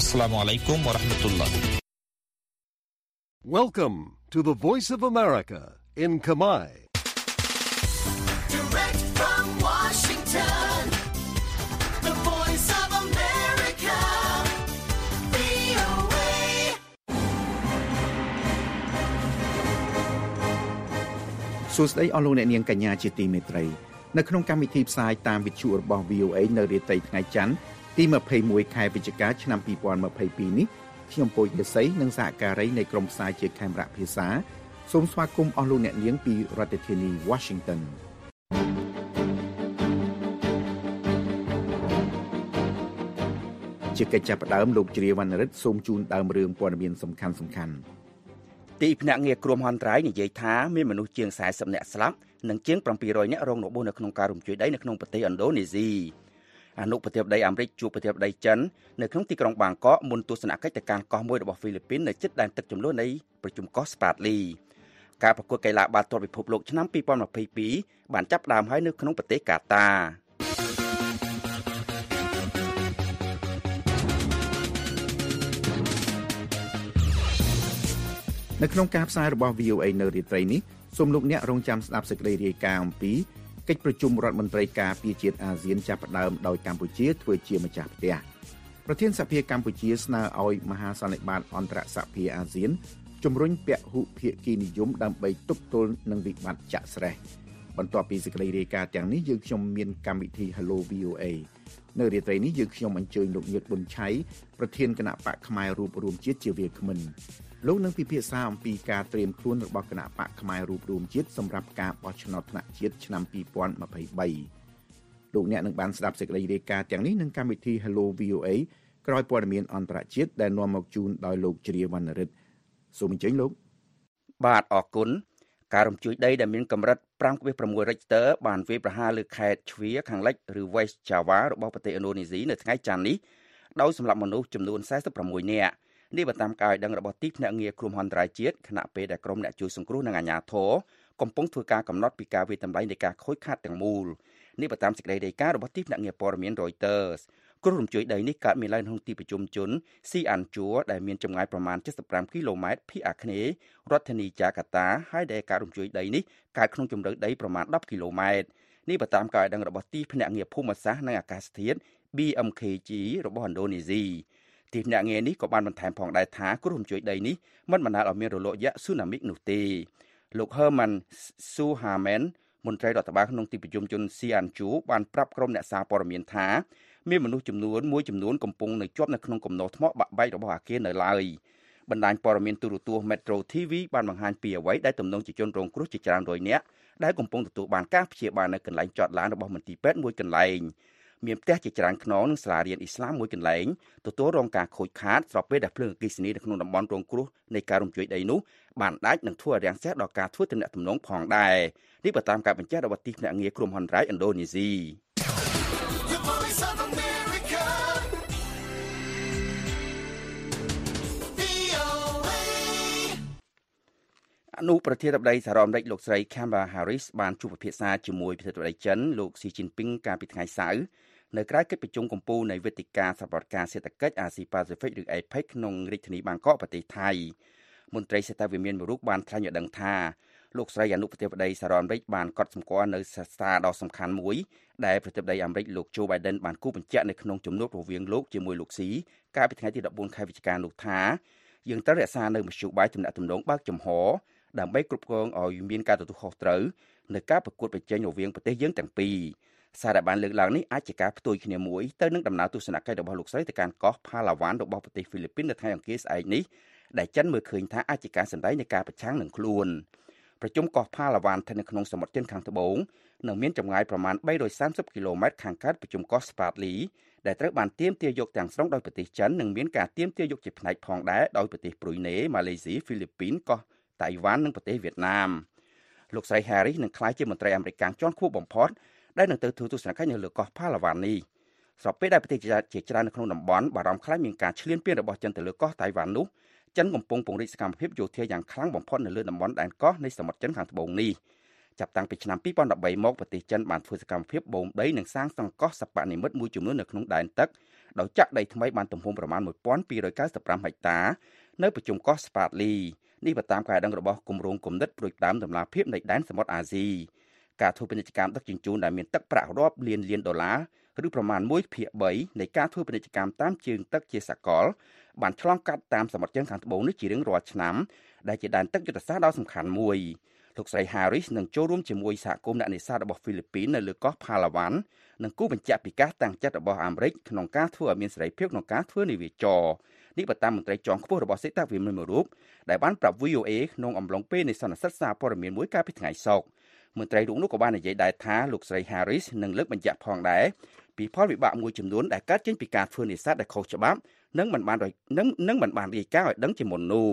Assalamu alaikum wa rahmatullah. Welcome to the Voice of America in Khmer. Direct from Washington, the Voice of America, VOA. សួស្តីអស់លោកអ្នកនាងកញ្ញាជាទីមេត្រីនៅក្នុងកម្មវិធីផ្សាយតាមវិទ្យុរបស់ VOA នៅរាត្រីថ្ងៃច័ន្ទទី21ខែវិច្ឆិកាឆ្នាំ2022នេះខ្ញុំពូចយសីនិងសហការីនៃក្រុមផ្សាយជាខេមរៈភាសាសូមស្វាគមន៍អស់លោកអ្នកនាងពីរដ្ឋធានី Washington ជាកិច្ចចាប់ផ្ដើមលោកជ្រាវវណ្ណរិទ្ធសូមជូនដើមរឿងព័ត៌មានសំខាន់ទីភ្នាក់ងារគ្រោះមហន្តរាយនិយាយថាមានមនុស្សជាង40នាក់ស្លាប់និងជាង700នាក់រងរបួសនៅក្នុងការរំជួយដីនៅក្នុងប្រទេសឥណ្ឌូនេស៊ីអនុប្រធានាធិបតីអាមេរិកជួបប្រធានាធិបតីចិននៅក្នុងទីក្រុងបាងកកមុនទស្សនកិច្ចទៅកាន់កោះមួយរបស់ហ្វីលីពីននៅជិតដែនទឹកចំនួននៃប្រជុំកោះស្ប៉ាតលីការប្រកួតកីឡាបាល់ទាត់ពិភពលោកឆ្នាំ2022បានចាប់ផ្ដើមហើយនៅក្នុងប្រទេសកាតានៅក្នុងការផ្សាយរបស់ VOA នៅរាត្រីនេះសូមលោកអ្នករងចាំស្ដាប់សេចក្តីរាយការណ៍អំពីកិច្ចប្រជុំរដ្ឋមន្ត្រីការពារជាតិអាស៊ានចាប់ផ្ដើមដោយកម្ពុជាធ្វើជាម្ចាស់ផ្ទះប្រធានសភាកម្ពុជាស្នើឲ្យមហាសន្និបាតអន្តរសភាអាស៊ានជំរុញពហុភាគីនិយមដើម្បីទប់ទល់នឹងវិបត្តិចាក់ស្រេះបន្ទាប់ពីសេចក្តីរាយការណ៍ទាំងនេះយើងខ្ញុំមានកម្មវិធី Hello VOA នៅរាត្រីនេះយើងខ្ញុំអញ្ជើញលោកញៀតប៊ុនឆៃប្រធានគណៈបកផ្នែករួបរวมជាតិជាវាគ្មិនលោកនឹងពិភាក្សាអំពីការត្រៀមខ្លួនរបស់គណៈបកផ្នែករួបរวมជាតិសម្រាប់ការបោះឆ្នោតថ្នាក់ជាតិឆ្នាំ2023លោកអ្នកនឹងបានស្ដាប់សេចក្តីរាយការណ៍ទាំងនេះនឹងកម្មវិធី Hello VOA ក្រោយព័ត៌មានអន្តរជាតិដែលនាំមកជូនដោយលោកជ្រាវវណ្ណរិទ្ធសូមអញ្ជើញលោកបាទអរគុណការរំជួយដីដែលមានកម្រិត 5.6 Richter បានវាយប្រហារលើខេត្តជ្វាខាងលិចឬ West Java របស់ប្រទេសឥណ្ឌូនេស៊ីនៅថ្ងៃច័ន្ទនេះដោយសម្លាប់មនុស្សចំនួន46នាក់នេះបើតាមការឲ្យដឹងរបស់ទីភ្នាក់ងារគ្រោះមហន្តរាយជាតិខណៈពេលដែលក្រុមអ្នកជួយសង្គ្រោះនិងអាជ្ញាធរកំពុងធ្វើការកំណត់ពីការវាយតម្លៃនៃការខូចខាតទាំងមូលនេះបើតាមសេចក្តីរាយការណ៍របស់ទីភ្នាក់ងារព័ត៌មាន Reuters គ្រោះរំជួយដីនេះកើតមានឡើងក្នុងទីប្រជុំជន Cianjur ដែលមានចម្ងាយប្រមាណ75គីឡូម៉ែត្រភាគអាគ្នេយ៍រដ្ឋធានីចាកាតាហើយដែលការរំជួយដីនេះកើតក្នុងជម្រៅដីប្រមាណ10គីឡូម៉ែត្រនេះបើតាមការឲ្យដឹងរបស់ទីភ្នាក់ងារភូមិសាស្ត្រនិងអាកាសធាតុ BMKG របស់ឥណ្ឌូនេស៊ីទីភ្នាក់ងារនេះក៏បានបន្ថែមផងដែរថាគ្រោះរំជួយដីនេះមិនបណ្ដាលឲ្យមានរលកយក្សស៊ូណាមិនោះទេលោក Herman Suhamen មន្ត្រីរដ្ឋបាលក្នុងទីប្រជុំជន Cianjur បានប្រាប់ក្រុមអ្នកសារព័ត៌មានថាមានមនុស្សចំនួនកំពុងនៅជាប់នៅក្នុងគំនរថ្មបាក់បែករបស់អគារនៅឡើយបណ្ដាញព័ត៌មានទូរទស្សន៍ Metro TV បានបង្ហាញពីអ្វីដែលទំនងជាជនរងគ្រោះជាច្រើនរយនាក់ដែលកំពុងទទួលបានការព្យាបាលនៅកន្លែងចតឡានរបស់មន្ទីរពេទ្យមួយកន្លែងមានផ្ទះជាច្រើនខ្នងនិងសាលារៀនអ៊ីស្លាមមួយកន្លែងទទួលរងការខូចខាតស្របពេលដែលភ្លើងអគ្គិសនីនៅក្នុងតំបន់រងគ្រោះនៃការរំជួយដីនោះបានដាច់និងធ្វើឲ្យរាំងស្ទះដល់ការធ្វើទំនាក់ទំនងផងដែរនេះបើតាមការបញ្ជាក់របស់ទីភ្នាក់ងារគ្រោះមហន្តរាយឥណ្ឌូនេស៊ីអនុប្រធានាធិបតីសហរដ្ឋអាមេរិកលោកស្រី Kamala Harris បានជួបពិភាក្សាជាមួយប្រធានាធិបតីចិនលោក Xi Jinping កាលពីថ្ងៃសៅរ៍នៅក្រៅកិច្ចប្រជុំកំពូលនៃវេទិកាសន្និបាតសេដ្ឋកិច្ចអាស៊ីប៉ាស៊ីហ្វិកឬ APEC ក្នុងរាជធានីបាងកកប្រទេសថៃមន្ត្រីសេដ្ឋវិមានមួយរូបបានថ្លែងឲ្យដឹងថាលោកស្រីអនុប្រធានាធិបតីសហរដ្ឋអាមេរិកបានកត់សម្គាល់នៅសារដ៏សំខាន់មួយដែលប្រធានាធិបតីអាមេរិកលោក Joe Biden បានគូបញ្ជាក់នៅក្នុងជំនួបរវាងលោកជាមួយលោក Xi កាលពីថ្ងៃទី14ខែវិច្ឆិកានោះថាយើងត្រូវរក្សានៅមធ្យោបាយទំនាក់ទំនងបើកចំហដើម្បីគ្រប់គ្រងឲ្យមានការទទួលខុសត្រូវនៅការប្រកួតប្រជែងរវាងប្រទេសយើងទាំងពីរសារដែលបានលើកឡើងនេះអាចជាការផ្ទុយគ្នាមួយទៅនឹងដំណើរទស្សនកិច្ចរបស់លោកស្រីទៅកាន់កោះ Palawan របស់ប្រទេសហ្វីលីពីននៅថ្ងៃអង្គារស្អែកនេះដែលចិនមើលឃើញថាអាចជាការសម្ដែងនៃការប្រឆាំងនឹងខ្លួនប្រជុំកោះ Palawan ស្ថិតនៅក្នុងសមុទ្រចិនខាងត្បូងនិងមានចម្ងាយប្រមាណ330គីឡូម៉ែត្រខាងកើតប្រជុំកោះ Spratly ដែលត្រូវបានទាមទារយកទាំងស្រុងដោយប្រទេសចិននិងមានការទាមទារយកជាផ្នែកផងដែរដោយប្រទេសព្រុយណេម៉ាឡេស៊ីហ្វីលីពីនកោះតៃវ៉ាន់និងប្រទេសវៀតណាមលោកស្រី Harris នឹងក្លាយជាមន្ត្រីអាមេរិកជាន់ខ្ពស់បំផុតដែលនឹងទៅធ្វើទស្សនកិច្ចនៅលើកោះ Palawan នេះស្របពេលដែលប្រទេសជាច្រើននៅក្នុងតំបន់បារម្ភខ្លាចមានការឈ្លានពានរបស់ចិនទៅលើកោះតៃវ៉ាន់នោះចិនកំពុងពង្រីកសកម្មភាពយោធាយ៉ាងខ្លាំងបំផុតនៅលើតំបន់ដែនកោះនៃសមុទ្រចិនខាងត្បូងនេះចាប់តាំងពីឆ្នាំ2013មកប្រទេសចិនបានធ្វើសកម្មភាពបូមដីនិងសាងសង់កោះសិប្បនិម្មិតមួយចំនួននៅក្នុងដែនទឹកដោយចាក់ដីថ្មីបានទំហំប្រមាណ 1295 ហិកតានៅប្រជុំកោះស្ប៉ាតលីនេះបើតាមការដឹងរបស់គម្រោងគំនិតប្រួយផ្ដើមដំណាភិបនៃដែនសមុទ្រអាស៊ីការធ្វើពាណិជ្ជកម្មដឹកជញ្ជូនដែលមានទឹកប្រាក់រាប់លានដុល្លារឬប្រមាណ 1/3 នៃការធ្វើពាណិជ្ជកម្មតាមជើងទឹកជាសកលបានឆ្លងកាត់តាមសមុទ្រជើងខាងត្បូងនេះជារៀងរាល់ឆ្នាំដែលជាដែនទឹកយុទ្ធសាស្ត្រដ៏សំខាន់មួយលោកស្រី Harris នឹងចូលរួមជាមួយសហគមន៍អ្នកនេសាទរបស់ហ្វីលីពីននៅលើកោះ Palawan និងគូបញ្ជាក់ពីការតាំងចិត្តរបស់អាមេរិកក្នុងការធ្វើឲ្យមានសេរីភាពក្នុងការធ្វើនាវាចរនេះបើតាមមន្ត្រីជាន់ខ្ពស់របស់សេដ្ឋវិមានមួយរូបដែលបានប្រាប់ VOA ក្នុងអំឡុងពេលនៃសន្និសីទសារព័ត៌មានមួយកាលពីថ្ងៃសុក្រមន្ត្រីរូបនោះក៏បាននិយាយដែរថាលោកស្រី Harris នឹងលើកបញ្ជាក់ផងដែរពីផលវិបាកមួយចំនួនដែលកើតចេញពីការធ្វើនេសាទដែលខុសច្បាប់និងមិនបានរាយការណ៍ឲ្យដឹងជាមុននោះ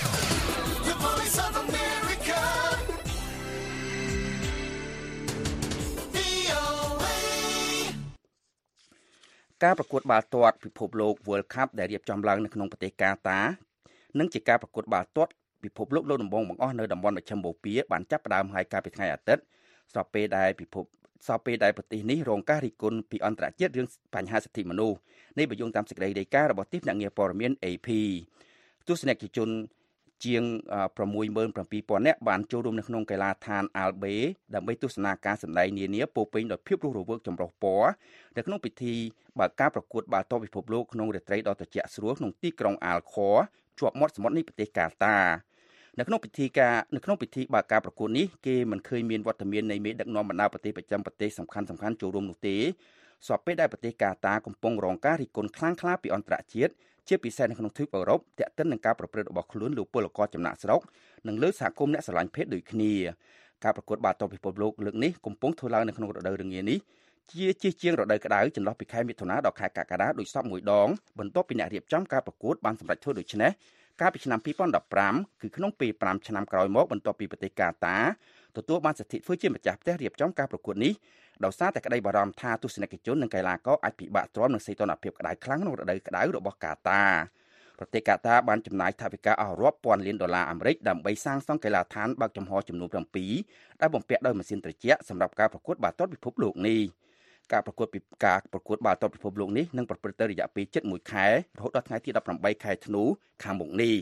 ការប្រកួតបាល់ទាត់ពិភពលោក World Cup ដែលរៀបចំឡើងនៅក្នុងប្រទេសកាតានិងជាការប្រកួតបាល់ទាត់ពិភពលោកលើកដំបូងបង្អស់នៅតំបន់មជ្ឈិមបូព៌ាបានចាប់ផ្ដើមហើយកាលពីថ្ងៃអាទិត្យស្របពេលដែលប្រទេសនេះរងការរិះគន់ពីអន្តរជាតិរឿងបញ្ហាសិទ្ធិមនុស្សនេះបញ្យល់តាមសេចក្តីរាយការណ៍របស់ទីភ្នាក់ងារព័ត៌មាន AP ទស្សនិកជនជាង 67,000 នាក់បានចូលរួមនៅក្នុងកីឡាដ្ឋាន Albe ដើម្បីទស្សនាការសម្ដែងនានាពោពេញដោយភាពរស់រវើកចម្រុះពណ៌នៅក្នុងពិធីបើកការប្រកួតបាល់ទាត់ពិភពលោកក្នុងរាត្រីដ៏ត្រជាក់ស្រួលក្នុងទីក្រុង Alkhor ជាប់មាត់សមុទ្រនៃប្រទេសកាតានៅក្នុងពិធីបើកការប្រកួតនេះគេមិនឃើញមានវត្តមាននៃមេដឹកនាំបណ្ដាប្រទេសប្រចាំប្រទេសសំខាន់ៗចូលរួមនោះទេស្របពេលដែលប្រទេសកាតាកំពុងរងការរិះគន់ខ្លាំងក្លាពីអន្តរជាតិជាពិសេសនៅក្នុងទ្វីបអឺរ៉ុបទាក់ទិននឹងការប្រព្រឹត្តរបស់ខ្លួនលើពលករចំណាក់ស្រុកនិងលើសហគមន៍អ្នកស្រឡាញ់ភេទដូចគ្នាការប្រកួតបាល់ទាត់ពិភពលោកលើកនេះកំពុងធ្វើឡើងនៅក្នុងរដូវរងានេះជាងរដូវក្តៅចន្លោះពីខែមិថុនាដល់ខែកក្កដាដោយសពមួយដងបន្ទាប់ពីអ្នករៀបចំការប្រកួតបានសម្រេចធ្វើដូច្នេះកាលពីឆ្នាំ2015គឺក្នុងពេល5ឆ្នាំក្រោយមកបន្ទាប់ពីប្រទេសកាតាទទួលបានសិទ្ធិធ្វើជាម្ចាស់ផ្ទះរៀបចំការប្រកួតនេះដោយសារតែក្តីបារម្ភថាទស្សនិកជននិងកីឡាករអាចពិបាកទ្រាំនឹងសីតុណ្ហភាពក្តៅខ្លាំងក្នុងរដូវក្តៅរបស់កាតាប្រទេសកាតាបានចំណាយថវិកាអស់រាប់ពាន់លានដុល្លារអាមេរិកដើម្បីសាងសង់កីឡដ្ឋានបើកចំហចំនួន7ដែលបំពាក់ដោយម៉ាស៊ីនត្រជាក់សម្រាប់ការប្រកួតបាល់ទាត់ពិភពលោកនេះការប្រកួតបាល់ទាត់ពិភពលោកនេះនឹងប្រព្រឹត្តទៅរយៈពេល7ខែរហូតដល់ថ្ងៃទី18ខែធ្នូខាងមុខនេះ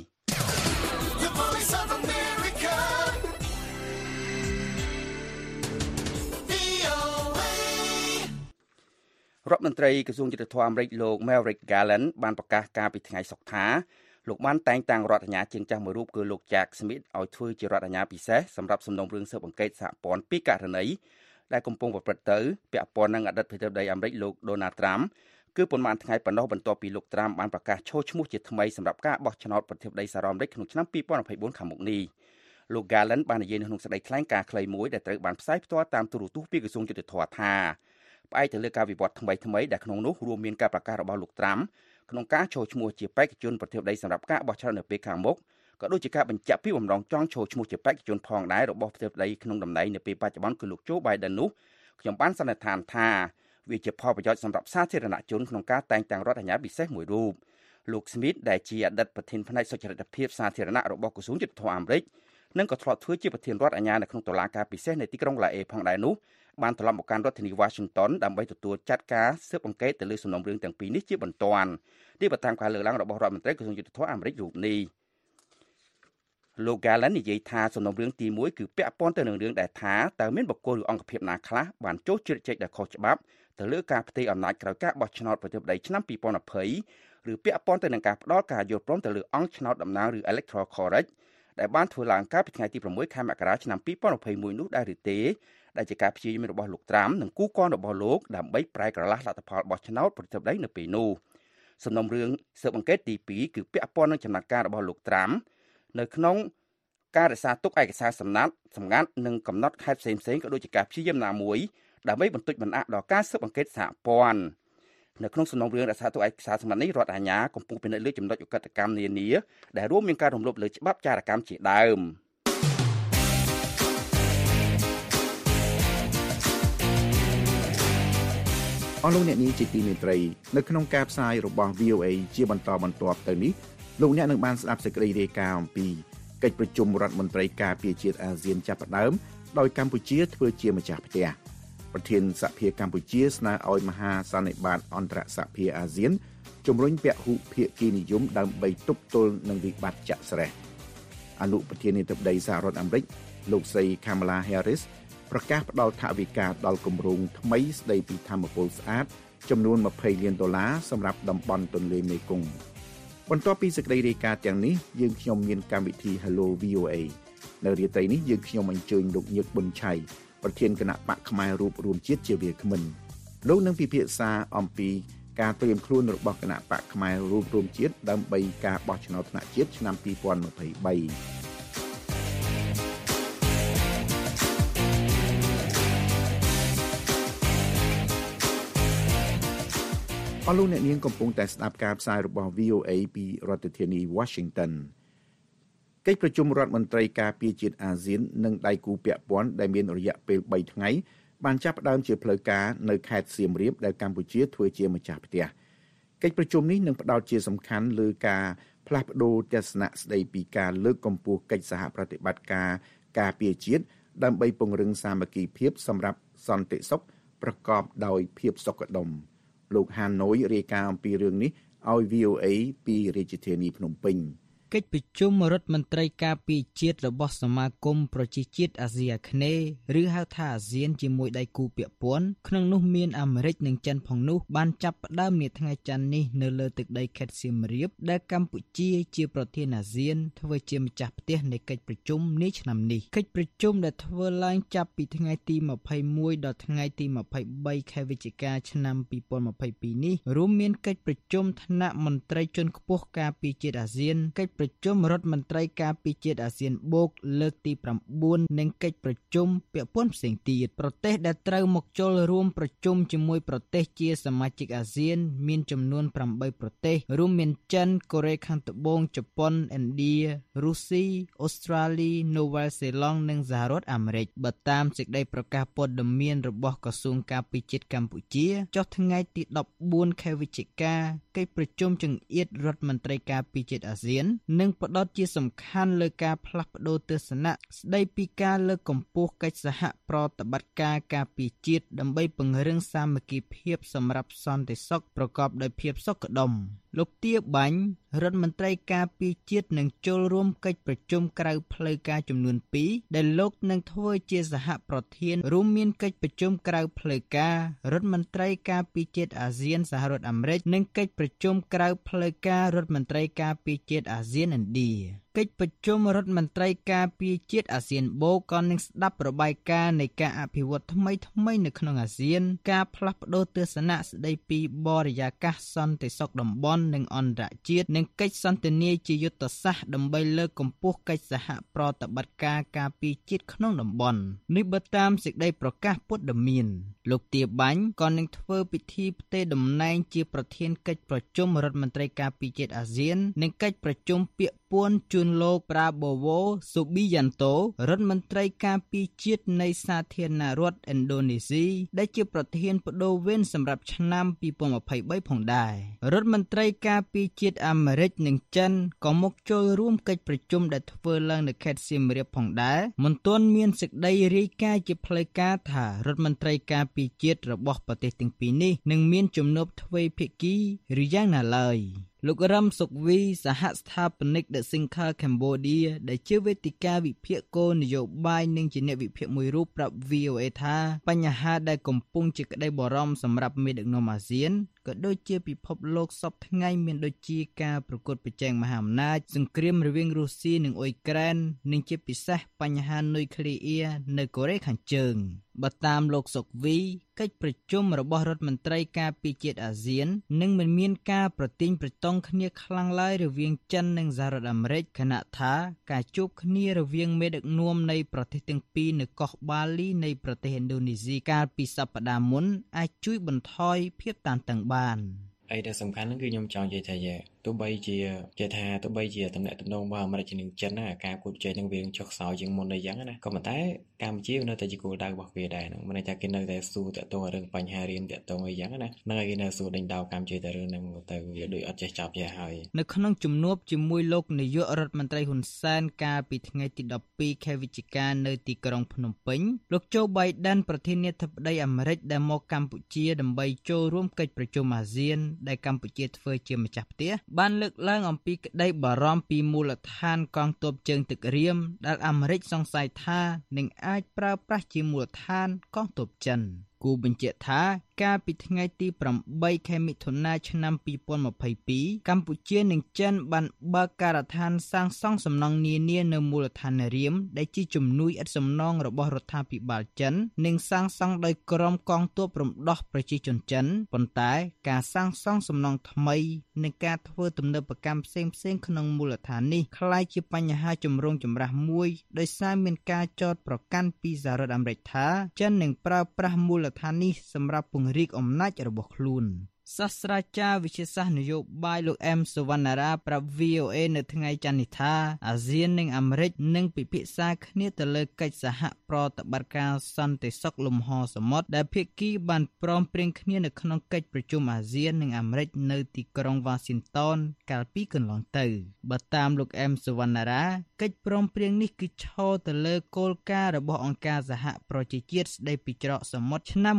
រដ្ឋមន្ត្រីក្រសួងយុទ្ធភ័ពអាមេរិកលោក Merrick Garland បានប្រកាសការពីថ្ងៃសុក្រថាលោកបានតែងតាំងរដ្ឋអាជ្ញាជាងចាស់មួយរូបគឺលោក Jack Smith ឲ្យធ្វើជារដ្ឋអាជ្ញាពិសេសសម្រាប់សំណុំរឿងស៊ើបអង្កេតសហព័ន្ធពីករណីដែលកំពុងប្រព្រឹត្តទៅពាក់ព័ន្ធនឹងអតីតប្រធានាធិបតីអាមេរិកលោក Donald Trump គឺប៉ុន្មានថ្ងៃប៉ុណ្ណោះបន្ទាប់ពីលោក Trump បានប្រកាសឈរឈ្មោះជាថ្មីសម្រាប់ការបោះឆ្នោតប្រធានាធិបតីសហរដ្ឋអាមេរិកក្នុងឆ្នាំ2024ខាងមុខនេះលោក Garland បាននិយាយនៅក្នុងសេចក្តីថ្លែងការណ៍ខ្លីមួយដែលត្រូវបានផ្សាយផ្ទាល់តាមទូរទស្សន៍ពីក្រសួងយុទ្ធភ័ពថាផ្អែកទៅលើការវិវត្តថ្មីដែលក្នុងនោះរួមមានការប្រកាសរបស់លោក Trump ក្នុងការចូលឈ្មោះជាបេក្ខជនប្រធានាធិបតីសម្រាប់ការបោះឆ្នោតនៅពេលខាងមុខក៏ដូចជាការបញ្ជាក់ពីបំណងចង់ចូលឈ្មោះជាបេក្ខជនផងដែររបស់ប្រធានាធិបតីក្នុងតំណែងនៅពេលបច្ចុប្បន្នគឺលោក Joe Biden នោះខ្ញុំបានសន្និដ្ឋានថាវាជាផលប្រយោជន៍សម្រាប់សាធារណជនក្នុងការតែងតាំងរដ្ឋអាជ្ញាពិសេសមួយរូបលោក Smith ដែលជាអតីតប្រធានផ្នែកសុចរិតភាពសាធារណៈរបស់ក្រសួងយុទ្ធភ័ពអាមេរិកនិងក៏ធ្លាប់ធ្វើជាប្រធានរដ្ឋអាជ្ញានៅក្នុងតុលាការពិសេសនៅទីក្រុង La Haye ផងដែរនោះបានត្រឡប់មកកាន់រដ្ឋធានី Washington ដើម្បីទទួលចាត់ការស៊ើបអង្កេតទៅលើសំណុំរឿងទាំងពីរនេះជាបន្ទាន់នេះបើតាមការលើកឡើងរបស់រដ្ឋមន្ត្រីក្រសួងយុទ្ធភ័ពអាមេរិករូបនេះលោក Garland និយាយថាសំណុំរឿងទី1គឺពាក់ព័ន្ធទៅនឹងរឿងដែលថាតើមានបុគ្គលឬអង្គភាពណាខ្លះបានចូលជ្រៀតជ្រែកដោយខុសច្បាប់ទៅលើការផ្ទេរអំណាចក្រោយការបោះឆ្នោតប្រធានាធិបតីឆ្នាំ2020ឬពាក់ព័ន្ធទៅនឹងការផ្ដាល់ការយល់ព្រមទៅលើអង្គឆ្នោតតំណាងឬ Electoral College ដែលបានធ្វើឡើងកាលពីថ្ងៃទី6ខែមករាឆ្នាំ2021នោះដែរឬទេដែលជាការព្យាយាមរបស់លោក Trump និងគូកនរបស់លោកដើម្បីប្រែក្រឡាស់លទ្ធផលបោះឆ្នោតប្រធានាធិបតីនៅពេលនោះសំណុំរឿងស៊ើបអង្កេតទី2គឺពាក់ព័ន្ធនឹងចំណាត់ការរបស់លោក Trump នៅក្នុងការរក្សាទុកឯកសារសម្ងាត់និងកំណត់ខេត្តផ្សេងៗក៏ដូចជាការព្យាយាមណាមួយដើម្បីបន្តិចបន្តអាក់ដល់ការស៊ើបអង្កេតសហព័ន្ធនៅក្នុងសំណុំរឿងរក្សាទុកឯកសារសម្ងាត់នេះរដ្ឋអាជ្ញាកំពុងពិនិត្យលើចំណុចអកតកម្មនានាដែលរួមមានការរំលោភលើច្បាប់ចារកម្មជាដើមអស់លោកអ្នកនាងជាទីមេត្រីនៅក្នុងការផ្សាយរបស់ VOA ជាបន្តបន្ទាប់ទៅនេះលោកអ្នកនឹងបានស្ដាប់សេចក្តីរាយការណ៍អំពីកិច្ចប្រជុំរដ្ឋមន្ត្រីការពារជាតិអាស៊ានចាប់ផ្ដើមដោយកម្ពុជាធ្វើជាម្ចាស់ផ្ទះប្រធានសហភាពកម្ពុជាស្នើឲ្យមហាសន្និបាតអន្តរសហភាពអាស៊ានជំរុញពហុភាគីនិយមដើម្បីទប់ទល់នឹងវិបត្តិចាក់ស្រេះអនុប្រធានាធិបតីសហរដ្ឋអាមេរិកលោកស្រី Kamala Harris ប្រកាសផ្តល់ថវិកាដល់គម្រោងថ្មីស្តីពីថាមពលស្អាតចំនួន$20 លានសម្រាប់តំបន់ទន្លេមេគង្គបន្ទាប់ពីសេចក្តីរាយការណ៍ទាំងនេះយើងខ្ញុំមានកម្មវិធី Hello VOA នៅរាត្រីនេះយើងខ្ញុំអញ្ជើញលោកញឹកប៊ុនឆៃប្រធានគណៈបកផ្នែករួបរวมជាតិជាវាគ្មិនលោកនឹងពិភាក្សាអំពីការត្រៀមខ្លួនរបស់គណៈបកផ្នែករួបរวมជាតិដើម្បីការបោះឆ្នោតថ្នាក់ជាតិឆ្នាំ2023អស់លោកអ្នកនាងកំពុងតែស្ដាប់ការផ្សាយរបស់ VOA ពីរដ្ឋធានី Washington កិច្ចប្រជុំរដ្ឋមន្ត្រីការពារជាតិអាស៊ាននិងដៃគូពាក់ព័ន្ធដែលមានរយៈពេល3ថ្ងៃបានចាប់ផ្ដើមជាផ្លូវការនៅខេត្តសៀមរាបដែលកម្ពុជាធ្វើជាម្ចាស់ផ្ទះកិច្ចប្រជុំនេះនឹងផ្ដោតជាសំខាន់លើការផ្លាស់ប្ដូរទស្សនៈស្ដីពីការលើកកម្ពស់កិច្ចសហប្រតិបត្តិការការពារជាតិដើម្បីពង្រឹងសាមគ្គីភាពសម្រាប់សន្តិសុខប្រកបដោយភាពសុខដុមលោកហាណូយរាយការណ៍អំពីរឿងនេះឲ្យ VOA ពីរាជធានីភ្នំពេញកិច្ចប្រជុំរដ្ឋមន្ត្រីការពារជាតិរបស់សមាគមប្រជាជាតិអាស៊ីអាគ្នេយ៍ឬហៅថាអាស៊ានជាមួយដៃគូពាក់ព័ន្ធក្នុងនោះមានអាមេរិកនិងចិនផងនោះបានចាប់ផ្ដើមនាថ្ងៃច័ន្ទនេះនៅលើទឹកដីខេត្តសៀមរាបដែលកម្ពុជាជាប្រធានអាស៊ានធ្វើជាម្ចាស់ផ្ទះនៃកិច្ចប្រជុំនាឆ្នាំនេះកិច្ចប្រជុំដែលធ្វើឡើងចាប់ពីថ្ងៃទី21ដល់ថ្ងៃទី23ខែវិច្ឆិកាឆ្នាំ2022នេះរួមមានកិច្ចប្រជុំថ្នាក់មន្ត្រីជាន់ខ្ពស់ការពារជាតិអាស៊ានកិច្ចប្រជុំរដ្ឋមន្ត្រីការពារជាតិអាស៊ានបូកលើកទី9និងកិច្ចប្រជុំពាក់ព័ន្ធផ្សេងទៀតប្រទេសដែលត្រូវមកចូលរួមប្រជុំជាមួយប្រទេសជាសមាជិកអាស៊ានមានចំនួន8ប្រទេសរួមមានចិនកូរ៉េខាងត្បូងជប៉ុនឥណ្ឌារុស្ស៊ីអូស្ត្រាលីនូវែលសេឡង់និងសហរដ្ឋអាមេរិកបើតាមសេចក្តីប្រកាសព័ត៌មានរបស់ក្រសួងការពារជាតិកម្ពុជាចុះថ្ងៃទី14ខែវិច្ឆិកាកិច្ចប្រជុំចង្អៀតរដ្ឋមន្ត្រីការពារជាតិអាស៊ាននិងផ្ដោតជាសំខាន់លើការផ្លាស់ប្ដូរទស្សនៈស្ដីពីការលើកកម្ពស់កិច្ចសហប្រតិបត្តិការការពារជាតិដើម្បីពង្រឹងសាមគ្គីភាពសម្រាប់សន្តិសុខប្រកបដោយភាពសុខដុមលោកទាបាញ់រដ្ឋមន្ត្រីការពារជាតិនឹងចូលរួមកិច្ចប្រជុំក្រៅផ្លូវការចំនួន2ដែលលោកនឹងធ្វើជាសហប្រធានរួមមានកិច្ចប្រជុំក្រៅផ្លូវការរដ្ឋមន្ត្រីការពារជាតិអាស៊ានសហរដ្ឋអាមេរិកនិងកិច្ចប្រជុំក្រៅផ្លូវការរដ្ឋមន្ត្រីការពារជាតិអាស៊ានឥណ្ឌាកិច្ចប្រជុំរដ្ឋមន្ត្រីការពារជាតិអាស៊ានបូកក៏នឹងស្ដាប់របាយការណ៍នៃការអភិវឌ្ឍថ្មីៗនៅក្នុងអាស៊ានការផ្លាស់ប្ដូរទស្សនៈស្ដីពីបរិយាកាសសន្តិសុខតំបន់និងអន្តរជាតិនិងកិច្ចសន្ទនាជាយុទ្ធសាស្ត្រដើម្បីលើកកម្ពស់កិច្ចសហប្រតិបត្តិការការពារជាតិក្នុងតំបន់នេះបើតាមសេចក្តីប្រកាសព័ត៌មានលោកទាបាញ់ក៏នឹងធ្វើពិធីផ្ទេរតំណែងជាប្រធានកិច្ចប្រជុំរដ្ឋមន្ត្រីការពារជាតិអាស៊ាននិងកិច្ចប្រជុំពាក្យពួនជូនលោកប្រាបូវូស៊ូប៊ីយ៉ាន់តូរដ្ឋមន្ត្រីការពារជាតិនៃសាធារណរដ្ឋឥណ្ឌូនេស៊ីដែលជាប្រធានបដូវវេនសម្រាប់ឆ្នាំ2023ផងដែររដ្ឋមន្ត្រីការពារជាតិអាមេរិកនិងចិនក៏មកចូលរួមកិច្ចប្រជុំដែលធ្វើឡើងនៅខេត្តសៀមរាបផងដែរមិនទាន់មានសេចក្តីរាយការណ៍ជាផ្លូវការថារដ្ឋមន្ត្រីការពារជាតិរបស់ប្រទេសទាំងពីរនេះនឹងមានជំនួបទ្វេភាគីឬយ៉ាងណាឡើយលោករឹមសុកវីសហស្ថាបនិក The Sinclair Cambodia ដែលជាវេទិកាវិភាគគោលនយោបាយនិងជាអ្នកវិភាគមួយរូបប្រាប់ VOA ថាបញ្ហាដែលកំពុងជាក្តីបារម្ភសម្រាប់មេដឹកនាំអាស៊ានក៏ដូចជាពិភពលោកសពថ្ងៃមានដូចជាការប្រកួតប្រជែងមហាអំណាចសង្គ្រាមរវាងរុស្ស៊ីនិងអ៊ុយក្រែននិងជាពិសេសបញ្ហានុយក្លេអ៊ែរនៅកូរ៉េខាងជើងបើតាមលោកសុកវីកិច្ចប្រជុំរបស់រដ្ឋមន្ត្រីការពារជាតិអាស៊ាននឹងមិនមានការប្រទែងប្រទង់គ្នាខ្លាំងឡើយរវាងចិននិងសហរដ្ឋអាមេរិកខណៈថាការជួបគ្នារវាងមេដឹកនាំនៃប្រទេសទាំងពីរនៅកោះបាលីនៃប្រទេសឥណ្ឌូនេស៊ីកាលពីសប្តាហ៍មុនអាចជួយបន្ថយភាពតានតឹងបានអីដែលសំខាន់ហ្នឹងគឺខ្ញុំចង់និយាយថាទោះបីជាតំណែងតំណងរបស់អាមេរិកនិងចិនណាការគូប្រជែងនឹងវាចុះខ្សោយជាងមុនអីចឹងណាក៏ប៉ុន្តែកម្ពុជានៅតែជាគោលដៅរបស់វាដែរហ្នឹងមិនន័យថាគេនៅតែសួរតាក់ទងរឿងបញ្ហារៀនតាក់ទងអីចឹងណាហ្នឹងហើយគេនៅសួរដេញដោលកម្ពុជាតែរឿងហ្នឹងទៅវាដូចអត់ចេះចប់ចេះហើយនៅក្នុងជំនួបជាមួយលោកនាយករដ្ឋមន្ត្រីហ៊ុនសែនកាលពីថ្ងៃទី12ខែវិច្ឆិកានៅទីក្រុងភ្នំពេញលោកโจ Biden ប្រធានាធិបតីអាមេរិកដែលមកកម្ពុជាដើម្បីចូលរួមកិច្ចប្រជុំអាស៊ានដែលកម្ពុជាធ្វើជាម្ចាស់ផ្ទះបានលើកឡើងអំពីក្តីបារម្ភពីមូលដ្ឋានកងទ័ពជើងទឹករៀមដែលអាមេរិកសង្ស័យថានឹងអាចប្រើប្រាស់ជាមូលដ្ឋានកងទ័ពចិនគូបញ្ជាក់ថាកាលពីថ្ងៃទី8ខែមិថុនាឆ្នាំ2022កម្ពុជានិងចិនបានបើកការដ្ឋានសាងសង់សំណង់នានានៅមូលដ្ឋានរៀមដែលជាជំនួយឥតសំណងរបស់រដ្ឋាភិបាលចិននិងសាងសង់ដោយក្រុមកងទ័ពរំដោះប្រជាជនចិនប៉ុន្តែការសាងសង់សំណង់ថ្មីនិងការធ្វើទំនើបកម្មផ្សេងៗក្នុងមូលដ្ឋាននេះក្លាយជាបញ្ហាចម្រូងចម្រាសមួយដោយសារមានការចោទប្រកាន់ពីសហរដ្ឋអាមេរិកថាចិននឹងប្រើប្រាស់មូលដ្ឋាននេះសម្រាប់ពង្រីកអំណាចរបស់ខ្លួនសាស្ត្រាចារ្យវិទ្យាសាស្ត្រនយោបាយលោកអែមសវណ្ណារាប្រាប់ VOA នៅថ្ងៃច័ន្ទនេះថាអាស៊ាននិងអាមេរិកនឹងពិភាក្សាគ្នាទៅលើកិច្ចសហប្រតិបត្តិការសន្តិសុខលំហសមុទ្រដែលភាគីបានព្រមព្រៀងគ្នានៅក្នុងកិច្ចប្រជុំអាស៊ាននិងអាមេរិកនៅទីក្រុងវ៉ាស៊ីនតោនកាលពីកន្លងទៅបើតាមលោកអែមសវណ្ណារាកិច្ចព្រមព្រៀងនេះគឺឈរទៅលើគោលការណ៍របស់អង្គការសហប្រជាជាតិស្តីពីច្រកសមុទ្រឆ្នាំ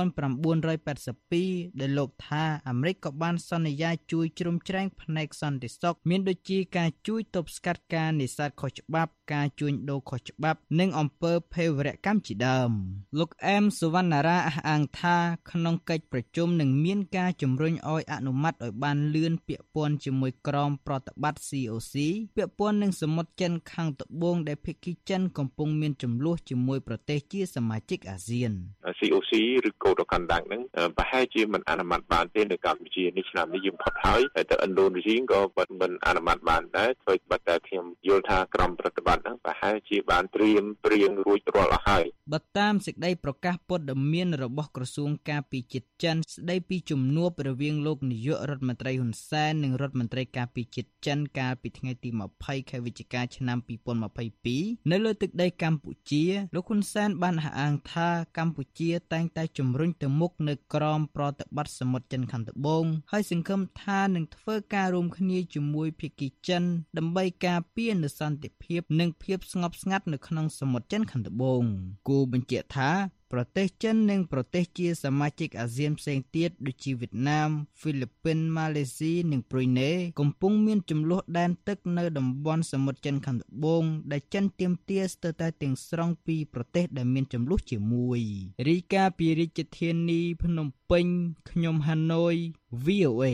1982ដែលលោកថាអាមេរិកក៏បានសន្យាជួយជ្រោមជ្រែងផ្នែកសន្តិសុខមានដូចជាការជួយទប់ស្កាត់ការនេសាទខុសច្បាប់ការជួញដូរខុសច្បាប់និងអំពើភេរវកម្មជាដើមលោកអែមសវណ្ណារាអះអាងថាក្នុងកិច្ចប្រជុំនឹងមានការជំរុញឲ្យអនុម័តឲ្យបានលឿនពាក់ព័ន្ធជាមួយក្រមប្រតិបត្តិ COC ពាក់ព័ន្ធនឹងសមុទ្រចិនខាងត្បូងដែលភាគីចិនកំពុងមានជម្លោះជាមួយប្រទេសជាសមាជិកអាស៊ាន COC ឬកូដកណ្ដាលហ្នឹងប្រហែលជាមិនអនុម័តបានទេនៅកម្ពុជានេះឆ្នាំនេះយើងផុតហើយទៅឥណ្ឌូនេស៊ីក៏មិនអនុម័តបានដែរធ្វើបាត់តែខ្ញុំយល់ថាក្រមប្រតិបត្តិហ្នឹងប្រហែលជាបានត្រៀមរួចរាល់អស់ហើយបើតាមសេចក្តីប្រកាសព័ត៌មានរបស់ក្រសួងការពារជាតិចិនស្តីពីជំនួបរវាងលោកនាយករដ្ឋមន្ត្រីហ៊ុនសែននិងរដ្ឋមន្ត្រីការពារជាតិចិនកាលពីថ្ងៃទី20ខែវិច្ឆិកាឆ្នាំ2022នៅលើទឹកដីកម្ពុជាលោកហ៊ុនសែនបានអះអាងថាកម្ពុជាតែងតែជំរុញទៅមុខនៅក្រមប្រតិបត្តិសមុទ្រចិនខាងត្បូងហើយសង្ឃឹមថានឹងធ្វើការរួមគ្នាជាមួយភាគីចិនដើម្បីការពារនូវសន្តិភាពនិងភាពស្ងប់ស្ងាត់នៅក្នុងសមុទ្រចិនខាងត្បូងគូបញ្ជាក់ថាប្រទេសចិននិងប្រទេសជាសមាជិកអាស៊ានផ្សេងទៀតដូចជាវៀតណាមហ្វីលីពីនម៉ាឡេស៊ីនិងប្រ៊ុយណេកំពុងមានជម្លោះដែនទឹកនៅតំបន់សមុទ្រចិនខាងត្បូងដែលចិនទាមទារស្ទើរតែទាំងស្រុងពីប្រទេសដែលមានជម្លោះជាមួយរីកាពីរាជធានីភ្នំពេញខ្ញុំហាណូយ VOA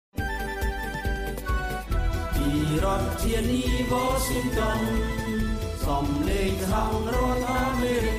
ពីរដ្ឋធានី Washington សំឡេងខាងរដ្ឋអាមេរិក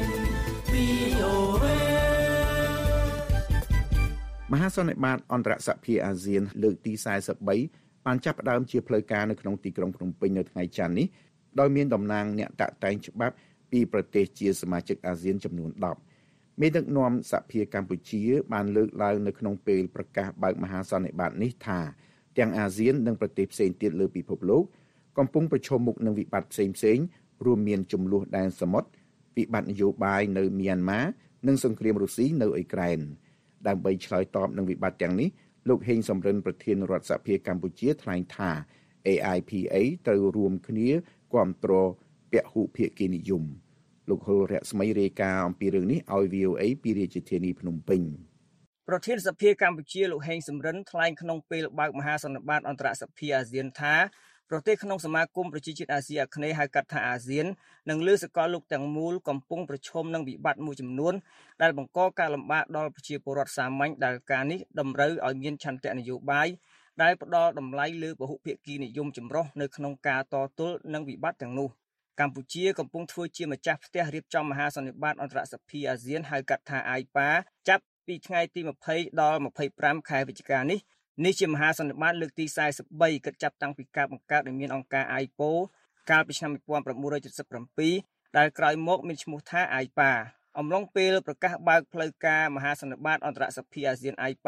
មហាសន្និបាតអន្តរសភាអាស៊ានលើកទី43បានចាប់ផ្ដើមជាផ្លូវការនៅក្នុងទីក្រុងភ្នំពេញនៅថ្ងៃច័ន្ទនេះដោយមានតំណាងអ្នកតាក់តែងច្បាប់ពីប្រទេសជាសមាជិកអាស៊ានចំនួន10មេដឹកនាំសភាកម្ពុជាបានលើកឡើងនៅក្នុងពេលប្រកាសបើកមហាសន្និបាតនេះថាទាំងអាស៊ាននិងប្រទេសផ្សេងទៀតលើពិភពលោកកំពុងប្រឈមមុខនឹងវិបត្តិផ្សេងៗរួមមានជម្លោះដែនសមុទ្រវិបត្តិនយោបាយនៅមីយ៉ាន់ម៉ានិងសង្គ្រាមរុស្ស៊ីនៅអ៊ុយក្រែនដើម្បីឆ្លើយតបនឹងវិបត្តិទាំងនេះលោកហេងសំរិនប្រធានរដ្ឋសភាកម្ពុជាថ្លែងថា AIPA ត្រូវរួមគ្នាគាំទ្រពហុភាគីនិយមលោកហុលរស្មីរាយការណ៍អំពីរឿងនេះឲ្យ VOA ពីរាជធានីភ្នំពេញប្រធានសភាកម្ពុជាលោកហេងសំរិនថ្លែងក្នុងពេលបើកមហាសន្និបាតអន្តរសភាអាស៊ានថាប្រទេសក្នុងសមាគមប្រជាជាតិអាស៊ីអាគ្នេយ៍ហៅកាត់ថាអាស៊ាននិងលើសកលលោកទាំងមូលកំពុងប្រឈមនឹងវិបត្តិមួយចំនួនដែលបង្កការលំបាកដល់ប្រជាពលរដ្ឋសាមញ្ញដែលការនេះតម្រូវឲ្យមានឆន្ទៈនយោបាយដែលផ្ដល់តម្លៃលើពហុភាគីនិយមចម្រុះនៅក្នុងការតទល់នឹងវិបត្តិទាំងនោះកម្ពុជាកំពុងធ្វើជាម្ចាស់ផ្ទះរៀបចំមហាសន្និបាតអន្តរសភាអាស៊ានហៅកាត់ថា AIPA ចាប់ពីថ្ងៃទី20ដល់25ខែវិច្ឆិកានេះជាមហាសន្និបាតលើកទី43គិតចាប់តាំងពីការបង្កើតឲ្យមានអង្គការ AIPO កាលពីឆ្នាំ1977ដែលក្រោយមកមានឈ្មោះថា AIPA អំឡុងពេលប្រកាសបើកផ្លូវការមហាសន្និបាតអន្តរសភាអាស៊ាន AIPA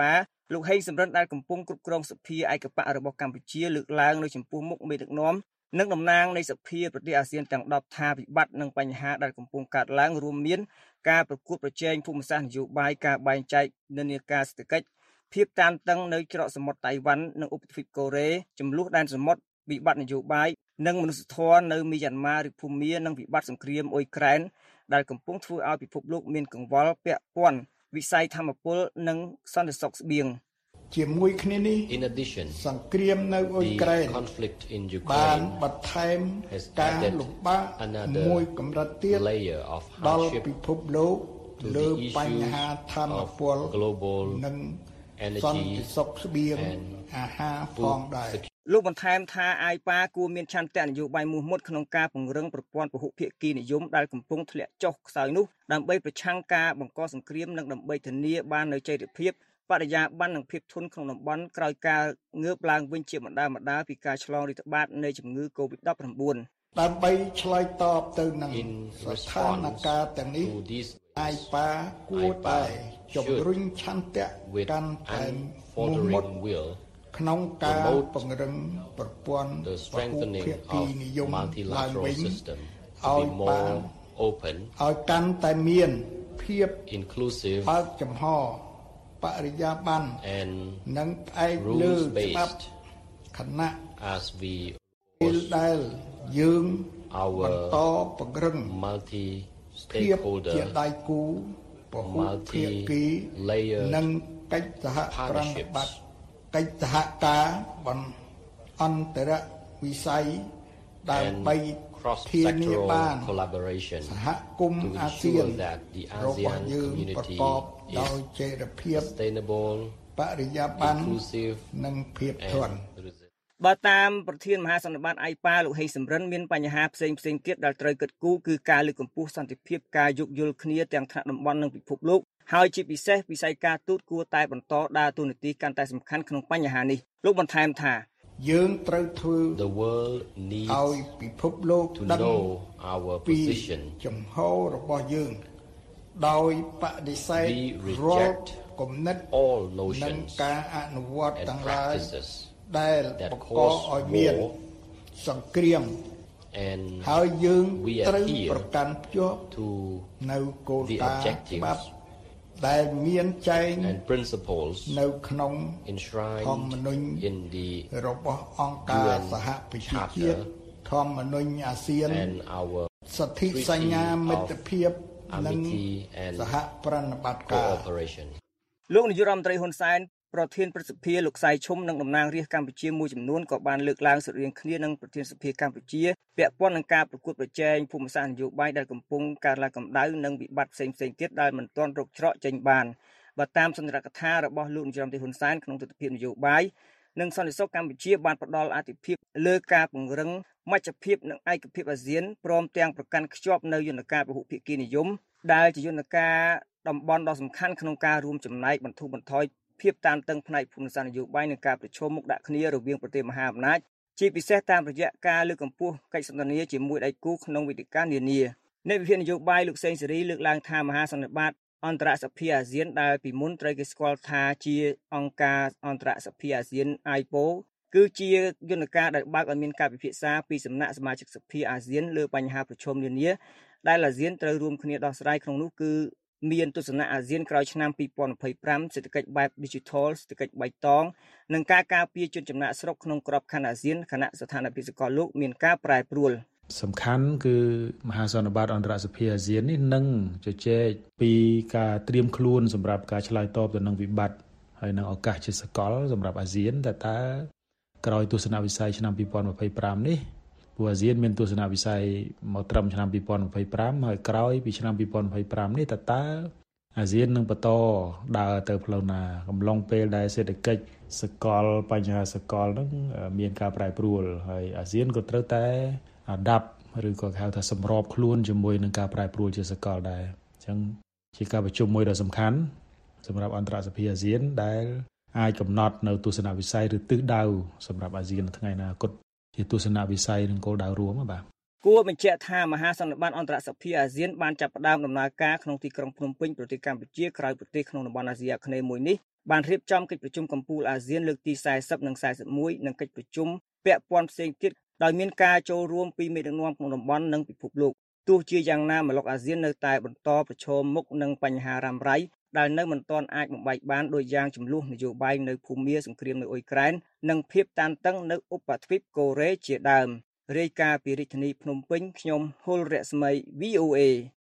លោកហេងសំរិនដែលកំពុងគ្រប់គ្រងសភាឯកបៈរបស់កម្ពុជាលើកឡើងនៅចំពោះមុខមេដឹកនាំនិងតំណាងនៃសភាប្រទេសអាស៊ានទាំង10ថាវិបត្តិនិងបញ្ហាដែលកំពុងកើតឡើងរួមមានការប្រកួតប្រជែងភូមិសាស្ត្រនយោបាយការបែងចែកនិន្នាការសេដ្ឋកិច្ចភាពតានតឹងនៅច្រកសមុទ្រតៃវ៉ាន់និងឧបទ្វីបកូរ៉េចំនួនដែនសមុទ្រវិបត្តិនយោបាយនិងមនុស្សធម៌នៅមីយ៉ាន់ម៉ាឬភូមានិងវិបត្តិសង្គ្រាមអ៊ុយក្រែនដែលកំពុងធ្វើឲ្យពិភពលោកមានកង្វល់ពាក់ព័ន្ធវិស័យធម្មពលនិងសន្តិសុខស្បៀងជាមួយគ្នានេះ សង្គ្រាមនៅអ៊ុយក្រែនបានបន្ថែមការលំបាកមួយកម្រិតទៀតដល់ពិភពលោកលើបញ្ហាធម្មពលនិងសន្តិសុខស្បៀងអាហារផងដែរលោកបន្ថែមថាអាយប៉ាគួរមានឆន្ទៈនយោបាយមូលមុតក្នុងការពង្រឹងប្រព័ន្ធពហុភាគីនិយមដែលកំពុងធ្លាក់ចុះខ្សោយនោះដើម្បីប្រឆាំងការបង្កសង្គ្រាមនិងដើម្បីធានាបាននូវចីរភាពបរិយាបន្ននិងភាពធន់ក្នុងតំបន់ក្រោយការងើបឡើងវិញជាម្ដងពីការឆ្លងរាតត្បាតនៃជំងឺ Covid-19 ដើម្បីឆ្លើយតបទៅនឹងស្ថានភាពទាំងនេះអាយប៉ាគួរតែជំរុញឆន្ទៈកាន់តែមោះមុតក្នុងការពង្រឹងប្រព័ន្ធពហុភាគីនិយមឡើងវិញឲ្យបានឲ្យកាន់តែមានភាពបើកចំហបរិយាបន្ននិងផ្អែកលើច្បាប់គណៈដែលយើងបន្តពង្រឹងភាពជាដៃគូពហុភាគីនិងកិច្ចសហប្រតិបត្តិកិច្ចសហការអន្តរវិស័យដើម្បីធានាបានសហគមន៍អាស៊ានរបស់យើងប្រកបដោយចីរភាពបរិយាបន្ននិងភាពធន់បើតាមប្រធានមហាសន្និបាតអាយប៉ាលោកហេងសំរិនមានបញ្ហាផ្សេងទៀតដែលត្រូវគិតគូរគឺការលើកកម្ពស់សន្តិភាពការយោគយល់គ្នាទាំងថ្នាក់តំបន់និងពិភពលោកហើយជាពិសេសវិស័យការទូតគួរតែបន្តដើរតួនាទីកាន់តែសំខាន់ក្នុងបញ្ហានេះលោកបន្ថែមថាយើងត្រូវធ្វើឲ្យពិភពលោកដឹងពីចំហរបស់យើងដោយបដិសេធរាល់គំនិតនិងការអនុវត្តទាំងឡាយដែលបង្កឲ្យមានសង្គ្រាមហើយយើងត្រូវប្រកាន់ខ្ជាប់នៅគោលការណ៍ច្បាប់ដែលមានចែងនៅក្នុងធម្មនុញ្ញរបស់អង្គការសហប្រជាជាតិធម្មនុញ្ញអាស៊ានសន្ធិសញ្ញាមិត្តភាពនិងសហប្រតិបត្តិការលោកនាយករដ្ឋមន្ត្រីហ៊ុនសែនប្រធានព្រឹទ្ធសភាលោកសៃឈុំនិងតំណាងរាស្ត្រកម្ពុជាមួយចំនួនក៏បានលើកឡើងស្រដៀងគ្នានឹងប្រធានសភាកម្ពុជាពាក់ព័ន្ធនឹងការប្រកួតប្រជែងភូមិសាស្ត្រនយោបាយដែលកំពុងកើតឡើងកម្ដៅនិងវិបត្តិផ្សេងទៀតដែលមិនទាន់រកច្រកចេញបានបើតាមសន្និដ្ឋានកថារបស់លោកនាយរដ្ឋមន្ត្រីហ៊ុនសែនក្នុងទស្សនវិជ្ជានយោបាយនិងសន្តិសុខកម្ពុជាបានផ្ដល់អាទិភាពលើការពង្រឹងមជ្ឈភាពនិងឯកភាពអាស៊ានព្រមទាំងប្រកាន់ខ្ជាប់នៅយន្តការពហុភាគីនិយមដែលជាយន្តការតំបន់ដ៏សំខាន់ក្នុងការរួមចំណែកបន្ធូរបន្ថយភាពតានតឹងផ្នែកភូមិសាស្ត្រនយោបាយនិងការប្រឈមមុខដាក់គ្នារវាងប្រទេសមហាអំណាចជាពិសេសតាមរយៈការលើកកម្ពស់កិច្ចសន្ទនាជាមួយដៃគូក្នុងវេទិកានានានៃវិភាគនយោបាយលោកសេងសេរីលើកឡើងថាមហាសន្និបាតអន្តរសភាអាស៊ានដែលពីមុនត្រូវគេស្គាល់ថាជាអង្គការអន្តរសភាអាស៊ាន IPO គឺជាយន្តការដែលបើកឲ្យមានការពិភាក្សាពីសំណាក់សមាជិកសភាអាស៊ានលើបញ្ហាប្រឈមនានាដែលអាស៊ានត្រូវរួមគ្នាដោះស្រាយក្នុងនោះគឺមានទស្សនៈអាស៊ានក្រោយឆ្នាំ2025សេដ្ឋកិច្ចបែប Digital សេដ្ឋកិច្ចបៃតងនិងការការពារជនចំណាក់ស្រុកក្នុងក្របខ័ណ្ឌអាស៊ានខណៈស្ថានភាពសកលលោកមានការប្រែប្រួលសំខាន់គឺមហាសន្និបាតអន្តរសភាអាស៊ាននេះនឹងជជែកពីការត្រៀមខ្លួនសម្រាប់ការឆ្លើយតបទៅនឹងវិបត្តិហើយនឹងឱកាសជាសកលសម្រាប់អាស៊ានតើក្រោយទស្សនវិស័យឆ្នាំ2025នេះព្រោះអាស៊ានមានទស្សនវិស័យមកត្រឹមឆ្នាំ2025ហើយក្រោយពីឆ្នាំ2025នេះតើអាស៊ាននឹងបន្តដើរទៅផ្លូវណាកំឡុងពេលដែលសេដ្ឋកិច្ចសកលបញ្ហាសកលនឹងមានការប្រែប្រួលហើយអាស៊ានក៏ត្រូវតែអាដាប់ឬក៏ហៅថាសម្របខ្លួនជាមួយនឹងការប្រែប្រួលជាសកលដែរអញ្ចឹងជាការប្រជុំមួយដ៏សំខាន់សម្រាប់អន្តរសភាអាស៊ានដែលអាចកំណត់នៅទស្សនវិស័យឬទិសដៅសម្រាប់អាស៊ាននៅថ្ងៃអនាគតជាទស្សនវិស័យនិងគោលដៅរួមបាទគួរបញ្ជាក់ថាមហាសន្និបាតអន្តរសភាអាស៊ានបានចាប់ផ្ដើមដំណើរការក្នុងទីក្រុងភ្នំពេញប្រទេសកម្ពុជាក្រៅប្រទេសក្នុងតំបន់អាស៊ីអាគ្នេយ៍មួយនេះបានរៀបចំកិច្ចប្រជុំកំពូលអាស៊ានលើកទី40និង41និងកិច្ចប្រជុំពាក់ព័ន្ធផ្សេងទៀតដោយមានការចូលរួមពីមេដឹកនាំក្នុងតំបន់និងពិភពលោកទោះជាយ៉ាងណាម្ល៉ុកអាស៊ាននៅតែបន្តប្រឈមមុខនឹងបញ្ហារ៉ាំរ៉ៃដែលនៅមិនទាន់អាចបំបែកបានដោយយ៉ាងចំនួននយោបាយនៅភូមាសង្គ្រាមនៅអ៊ុយក្រែននិងភាពតានតឹងនៅឧបទ្វីបកូរ៉េជាដើមរាយការណ៍ពីរាជធានីភ្នំពេញខ្ញុំហុលរស្មី VOA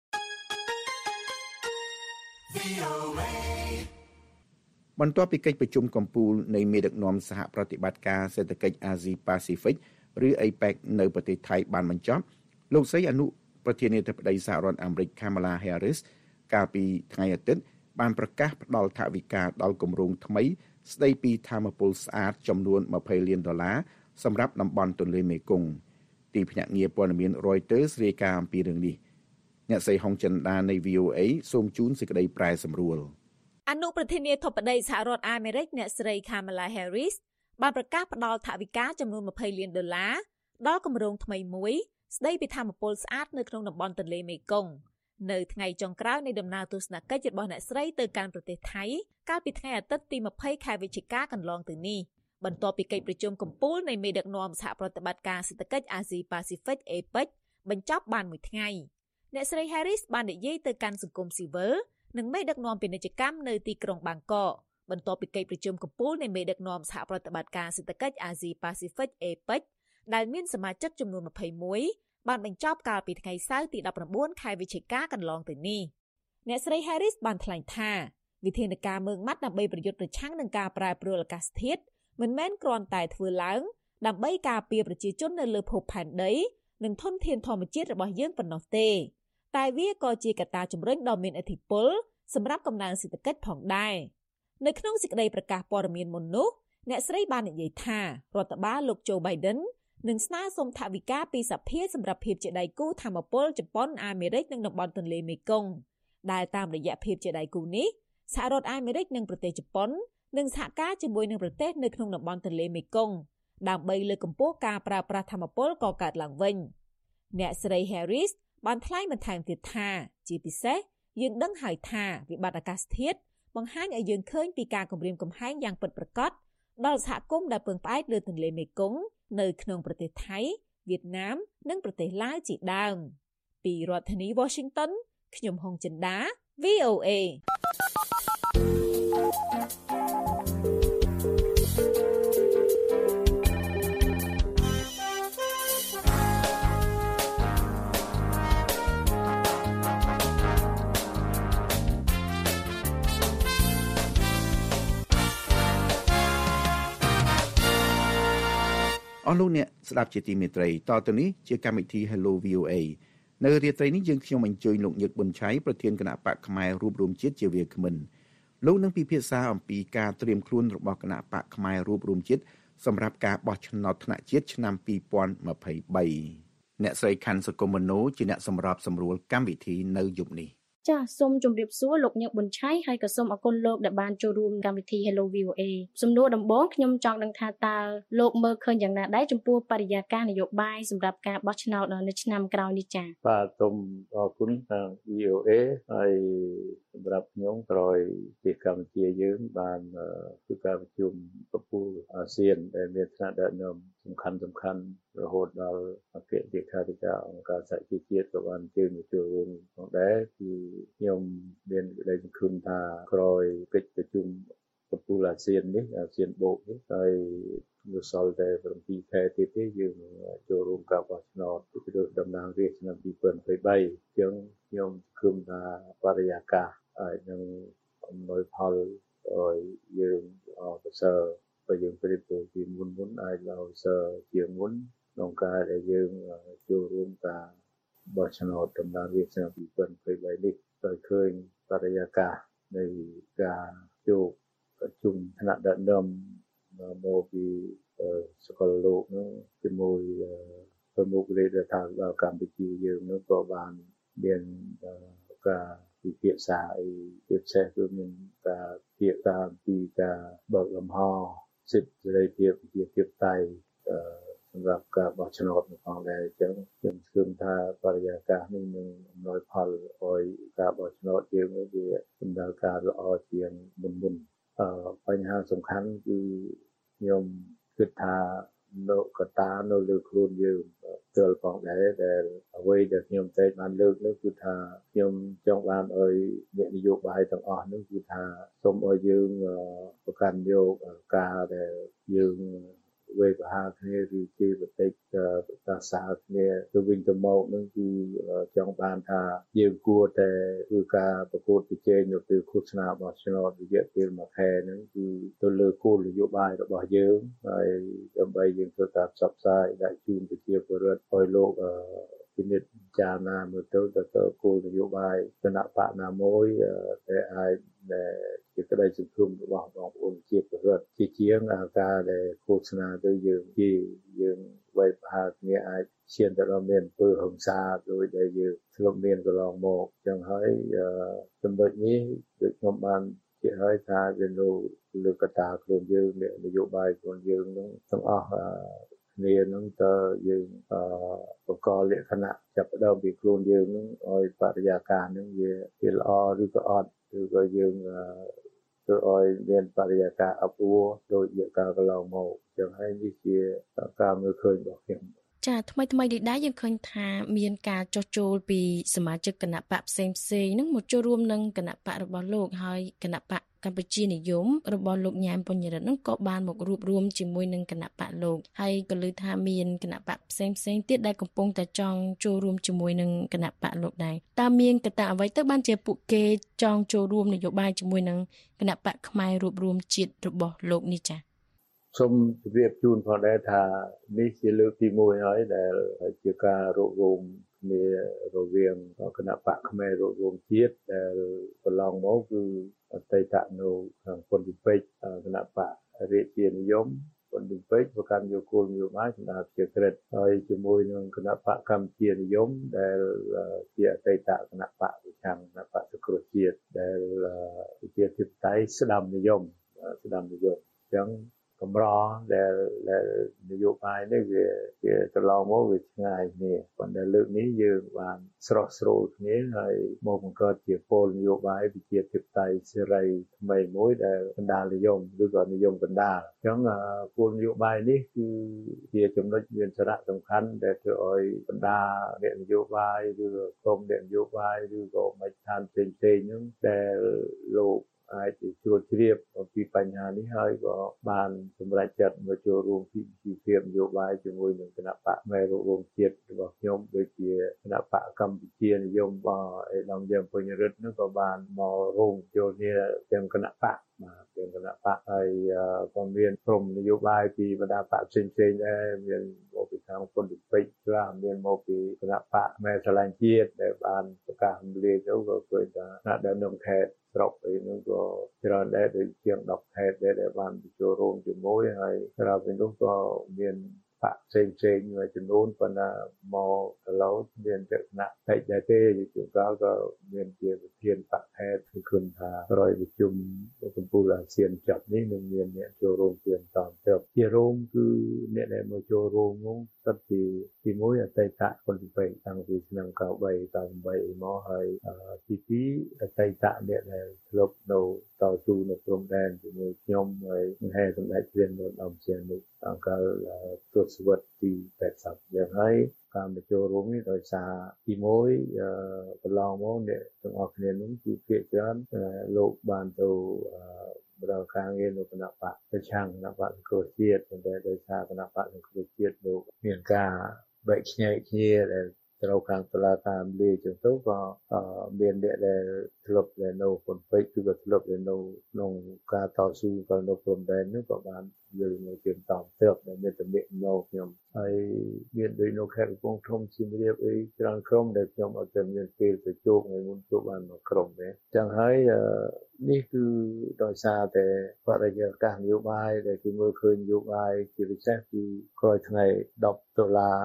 បន្ទាប់ពីកិច្ចប្រជុំកំពូលនៃមេដឹកនាំសហប្រតិបត្តិការសេដ្ឋកិច្ចអាស៊ីប៉ាស៊ីហ្វិកឬ APEC នៅប្រទេសថៃបានបញ្ចប់លោកស្រីអនុប្រធានាធិបតីសហរដ្ឋអាមេរិក Kamala Harris កាលពីថ្ងៃអាទិត្យបានប្រកាសផ្តល់ថវិកាដល់គម្រោងថ្មីស្ដីពីថាមពលស្អាតចំនួន$20 លានសម្រាប់តំបន់ទន្លេមេគង្គទីភ្នាក់ងារព័ត៌មាន Reuters រាយការណ៍អំពីរឿងនេះអ្នកស្រីហុងចិន្តានៃ VOA សូមជូនសេចក្តីប្រែសម្រួលអនុប្រធានាធិបតីសហរដ្ឋអាមេរិកអ្នកស្រី Kamala Harris បានប្រកាសផ្តល់ថវិកាចំនួន$20 លានដល់គម្រោងថ្មីមួយស្ដីពីថាមពលស្អាតនៅក្នុងតំបន់ទន្លេមេគង្គនៅថ្ងៃចុងក្រោយនៃដំណើរទស្សនកិច្ចរបស់អ្នកស្រីទៅកាន់ប្រទេសថៃកាលពីថ្ងៃអាទិត្យទី20ខែវិច្ឆិកាកន្លងទៅនេះបន្ទាប់ពីកិច្ចប្រជុំកំពូលនៃមេដឹកនាំសហប្រតិបត្តិការសេដ្ឋកិច្ចអាស៊ីប៉ាស៊ីហ្វិក APEC បញ្ចប់បានមួយថ្ងៃអ្នកស្រី Harris បាននិយាយទៅកាន់សង្គមស៊ីវិលនិងមេដឹកនាំពាណិជ្ជកម្មនៅទីក្រុងបាងកកបន្ទាប់ពីកិច្ចប្រជុំកំពូលនៃមេដឹកនាំសហប្រតិបត្តិការសេដ្ឋកិច្ចអាស៊ីប៉ាស៊ីហ្វិក APEC ដែលមានសមាជិកចំនួន21បានបញ្ចប់កាលពីថ្ងៃសៅរ៍ទី19ខែវិច្ឆិកាកន្លងទៅនេះអ្នកស្រី Harris បានថ្លែងថាវិធានការមើងម៉ាត់ដើម្បីប្រយុទ្ធប្រឆាំងនឹងការប្រែប្រួលអាកាសធាតុមិនមែនគ្រាន់តែធ្វើឡើងដើម្បីការពារប្រជាជននៅលើភពផែនដីនិងធនធានធម្មជាតិរបស់យើងប៉ុណ្ណោះទេតែវាក៏ជាកត្តាជំរុញដ៏មានឥទ្ធិពលសម្រាប់កំណើនសេដ្ឋកិច្ចផងដែរនៅក្នុងសេចក្តីប្រកាសព័ត៌មានមុននោះអ្នកស្រីបាននិយាយថារដ្ឋបាលលោក Joe Biden នឹងស្នើសុំថវិកាពីសភាសម្រាប់ភាពជាដៃគូថាមពលជប៉ុនអាមេរិកនិងតំបន់ទន្លេមេគង្គដែលតាមរយៈភាពជាដៃគូនេះសហរដ្ឋអាមេរិកនិងប្រទេសជប៉ុននឹងសហការជាមួយនឹងប្រទេសនៅក្នុងតំបន់ទន្លេមេគង្គដើម្បីលើកកម្ពស់ការប្រើប្រាស់ថាមពលកកើតឡើងវិញអ្នកស្រី Harris បានថ្លែងបន្ថែមទៀតថាជាពិសេសយើងដឹងហើយថាវិបត្តិអាកាសធាតុបង្ហាញឲ្យយើងឃើញពីការគំរាមកំហែងយ៉ាងពិតប្រាកដដល់សហគមន៍ដែលពឹងផ្អែកលើទន្លេមេគង្គនៅក្នុងប្រទេសថៃវៀតណាមនិងប្រទេសឡាវជាដើមពីរដ្ឋធានី Washington ខ្ញុំហុងចិន្តា VOA អស់លោកអ្នកស្ដាប់ជាទីមេត្រីតទៅនេះជាកម្មវិធី Hello VOA នៅរាត្រីនេះយើងខ្ញុំអញ្ជើញលោកញឹកប៊ុនឆៃប្រធានគណៈបកផ្នែករួបរวมជាតិជាវាគ្មិនលោកនឹងពិភាក្សាអំពីការត្រៀមខ្លួនរបស់គណៈបកផ្នែករួបរวมជាតិសម្រាប់ការបោះឆ្នោតថ្នាក់ជាតិឆ្នាំ2023អ្នកស្រីខាន់សុគមនោជាអ្នកសម្របសម្រួលកម្មវិធីនៅយប់នេះចាសសូមជម្រាបសួរលោកញឹកប៊ុនឆៃហើយក៏សូមអរគុណលោកដែលបានចូលរួមកម្មវិធី Hello VOA សំណួរដំបូងខ្ញុំចង់ដឹងថាតើលោកមើលឃើញយ៉ាងណាដែរចំពោះបរិយាកាសនយោបាយសម្រាប់ការបោះឆ្នោតនៅឆ្នាំក្រោយនេះចា៎បាទសូមអរគុណខាង VOA ហើយសម្រាប់ខ្ញុំក្រោយពីកម្ពុជាយើងបានធ្វើការប្រជុំកំពូលអាស៊ានដែលមានថ្នាក់ដឹកនាំសំខាន់រហូតដល់អគ្គលេខាធិការអង្គការសហជីវជាតិក៏បានជើញមកចូលរួមផងដែរគឺខ្ញុំមានក្តីសង្ឃឹមថាក្រោយកិច្ចប្រជុំកំពូលអាស៊ាននេះអាស៊ានបូកនេះហើយនៅសល់តែ7ខែទៀតទេយើងចូលរួមការបោះឆ្នោតជ្រើសតំណាងរាស្ត្រឆ្នាំ2023អញ្ចឹងខ្ញុំសង្ឃឹមថាបរិយាកាសអាចនឹងអំណោយផលឲ្យយើងប្រសើរបើយើងប្រៀបទៅពីមុនអាចឡើងសើជាងមុនក្នុងការដែលយើងចូលរួមការបោះឆ្នោតតំណាងរាស្ត្រឆ្នាំ2023នេះដោយឃើញបរិយាកាសនៃការចូលប្រជុំថ្នាក់ដឹកនាំមកពីសកលលោកនោះជាមួយប្រមុខរដ្ឋាភិបាលកម្ពុជាយើងនោះក៏បានមានការពិភាក្សាជាពិសេសគឺមានការពិភាក្សាពីការបើកលំហសិទ្ធិសេរីភាពជាធិបតេយ្យសម្រាប់ការបោះឆ្នោតផងដែរអញ្ចឹងខ្ញុំជឿថាបរិយាកាសនេះនឹងអំណោយផលឲ្យការបោះឆ្នោតយើងវាដំណើរការល្អជាងមុនបញ្ហាសំខាន់គឺខ្ញុំគិតថានៅកត្តានៅលើខ្លួនយើងផ្ទាល់ផងដែរដែលអ្វីដែលខ្ញុំតែបានលើកនោះគឺថាខ្ញុំចង់បានឲ្យអ្នកនយោបាយទាំងអស់នោះគឺថាសូមឲ្យយើងប្រកាន់យកការដែលយើងវេបហាគ្នាឬជាបតិចតាសាគ្នាទៅវិញទៅមកនឹងគឺចង់បានថាយើងគួរតែធ្វើការប្រកួតប្រជែងនៅពេលឃោសនារបស់ឆ្នោតរយៈពេល1ខែហ្នឹងគឺទៅលើគោលនយោបាយរបស់យើងហើយដើម្បីយើងធ្វើការផ្សព្វផ្សាយដាក់ជូនប្រជាពលរដ្ឋឲ្យលោកពិនិត្យពិចារណាមើលទៅគោលនយោបាយគណៈបកណាមួយដែលអាចជាក្តីសង្ឃឹមរបស់បងប្អូនជាពលរដ្ឋជាជាងការដែលឃោសនាទៅយើងវាយប្រហារគ្នាអាចឈានទៅដល់មានអំពើហិង្សាដោយដែលយើងធ្លាប់មានកន្លងមកចឹងហើយចំណុចនេះដូចខ្ញុំបានជាឲ្យថាវាលើកត្តាខ្លួនយើងនយោបាយខ្លួនយើងនឹងទាំងអស់គ្នានឹងតើយើងបង្កលក្ខណៈចាប់ផ្ដើមពីខ្លួនយើងនឹងឲ្យបរិយាកាសនឹងវាល្អឬក៏អត់ឬក៏យើងធ្វើឲ្យមានបរិយាកាសអបអួរដោយជាការកន្លងមកចឹងហើយនេះជាការមើលឃើញរបស់ខ្ញុំចាថ្មីនេះដែរយើងឃើញថាមានការចោះចូលពីសមាជិកគណៈបកផ្សេងហ្នឹងមកចូលរួមនឹងគណៈបករបស់លោកហើយគណៈបកកម្ពុជានិយមរបស់លោកញ៉ែមពញ្ញរិទ្ធនឹងក៏បានមករួបរวมជាមួយនឹងគណៈបកលោកហើយក៏លើថាមានគណៈបកផ្សេងទៀតដែលកំពុងតែចង់ចូលរួមជាមួយនឹងគណៈបកលោកដែរតើមានកត្តាអ្វីទៅបានជាពួកគេចង់ចូលរួមនយោបាយជាមួយនឹងគណៈបកខ្មែររួបរวมជាតិរបស់លោកនេះចា៎សូមជម្រាបជូនផងដែរថានេះជាលើកទី1ហើយដែលជាការរួបរวมគ្នារវាងគណៈបកខ្មែររួបរวมជាតិដែលកន្លងមកគឺអតីតនៅខាងពន្ធពេជ្រគណៈបករាជានិយមពន្ធពេជ្រប្រកាន់យកគោលនយោបាយសម្រាប់ជាក្រិតហើយជាមួយនឹងគណៈបកកម្ពុជានិយមដែលជាអតីតគណៈបកប្រឆាំងគណៈបកសង្គ្រោះជាតិដែលជាធិបតេយ្យស្ដាំនិយមអញ្ចឹងកម្រដែលនយោបាយនេះវាកន្លងមកវាឆ្ងាយគ្នាប៉ុន្តែលើកនេះយើងបានស្រស់ស្រួលគ្នាហើយមកបង្កើតជាគោលនយោបាយវិជាធិបតេយ្យសេរីថ្មីមួយដែលកណ្ដាលនិយមឬក៏និយមកណ្ដាលអញ្ចឹងគោលនយោបាយនេះគឺជាចំណុចមានសារៈសំខាន់ដែលធ្វើឲ្យបណ្ដាអ្នកនយោបាយឬក្រុមអ្នកនយោបាយឬក៏មជ្ឈដ្ឋានផ្សេងៗហ្នឹងដែលលោកអាចជ្រួតជ្រាបអំពីបញ្ហានេះហើយក៏បានសម្រេចចិត្តមកចូលរួមពីភាពនយោបាយជាមួយនឹងគណៈបកមេរួបរวมជាតិរបស់ខ្ញុំដូចជាគណៈបកកម្ពុជានិយមរបស់អេដាមយ៉ែមពញ្ញរិទ្ធនោះក៏បានមករួមចូលគ្នាទាំងគណៈបកទាំងគណៈបកហើយក៏មានក្រុមនយោបាយពីបណ្ដាបកផ្សេងៗដែរមានមកពីខាងពន្ធពេជ្រខ្លះមានមកពីគណៈបកមេស្រឡាញ់ជាតិដែលបានប្រកាសរំលាយទៅក៏ឃើញថាថ្នាក់ដឹកនាំខេត្តស្រុកអីនោះក៏ច្រើនដែរដូចជាង10ខេត្តដែលបានចូលរួមជាមួយហើយក្រៅពីនោះក៏មានបកផ្សេងមួយចំនួនប៉ុន្តែមកកន្លងមានលក្ខណៈផ្សេងដែរទេជួនកាលក៏មានជាប្រធានបកខេត្តគឺឃើញថាក្រោយប្រជុំកម្ពុជាអាស៊ានចប់នេះនឹងមានអ្នកចូលរួមជាបន្តទៅជារួមគឺអ្នកដែលមកចូលរួមនោះសិតទី1អតីតពលពេកតាំងពីឆ្នាំ93មកហើយទី2អតីតអ្នកដែលធ្លាប់នៅតស៊ូនៅព្រំដែនជាមួយខ្ញុំហើយហេសម្ដេចព្រះនរោត្តមសីហនុអង្គកាលទសវត្សរ៍ទី80យ៉ាងហើយការមកចូលរួមនេះដោយសារទី1កន្លងមកអ្នកទាំងអស់គ្នានោះគឺភាគច្រើនលោកបានទៅបដិការងារនៅគណៈបកប្រឆាំងគណៈបកសង្គ្រោះជាតិប៉ុន្តែដោយសារគណៈបកសង្គ្រោះជាតិលោកមានការបែកខ្ញែកគ្នាដែលត្រូវខាងតុលាការរំលាយចឹងទៅក៏មានអ្នកដែលធ្លាប់នៅពន្ធពេជ្រគឺក៏ធ្លាប់នៅក្នុងការតស៊ូក៏នៅព្រំដែននោះក៏បានយល់មកជាបន្តទៅដែលមានទំនាក់ទំនងខ្ញុំហើយមានដូចនៅខេត្តកំពង់ធំសៀមរាបអីច្រើនក្រុមដែលខ្ញុំអត់ទាន់មានពេលទៅជួបថ្ងៃមុនជួបបានមួយក្រុមដែរចឹងហើយនេះគឺដោយសារតែបរិយាកាសនយោបាយដែលគេមើលឃើញនយោបាយជាពិសេសគឺក្រោយថ្ងៃ10ដុល្លារ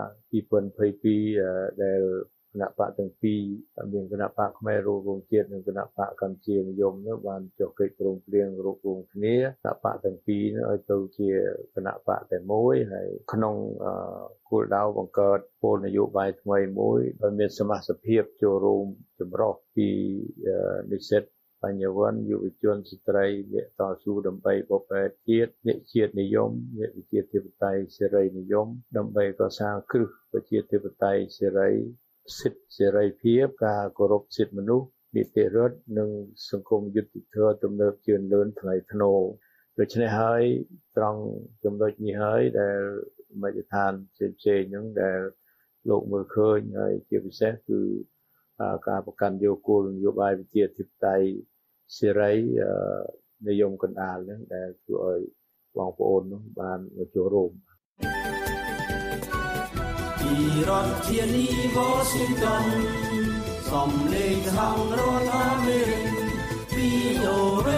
2022ដែលគណៈបកទាំងពីរមានគណៈបកខ្មែររួបរวมជាតិនិងគណៈបកកម្ពុជានិយមនោះបានចុះកិច្ចព្រមព្រៀងរួបរวมគ្នាគណៈបកទាំងពីរនោះឲ្យទៅជាគណៈបកតែមួយហើយក្នុងគោលដៅបង្កើតគោលនយោបាយថ្មីមួយដោយមានសមាជិកភាពចូលរួមចម្រុះពីនិស្សិតបញ្ញវន្តយុវជនស្ត្រីអ្នកតស៊ូដើម្បីបព្វេជាតិអ្នកជាតិនិយមអ្នកប្រជាធិបតេយ្យសេរីនិយមដើម្បីកសាងគ្រឹះប្រជាធិបតេយ្យសេរីសិទ្ធិសេរីភាពការគោរពសិទ្ធិមនុស្សនីតិរដ្ឋនិងសង្គមយុត្តិធម៌ទំនើបជឿនលឿនថ្លៃថ្នូរដូច្នេះហើយត្រង់ចំណុចនេះហើយដែលមជ្ឈដ្ឋានផ្សេងៗហ្នឹងដែលលោកមើលឃើញហើយជាពិសេសគឺការប្រកាន់យកគោលនយោបាយប្រជាធិបតេយ្យសេរីនិយមកណ្ដាលហ្នឹងដែលជួយឲ្យបងប្អូននោះបានមកចូលរួមពីរដ្ឋធានី Washington សំឡេងខាងរដ្ឋអាមេរិក VOA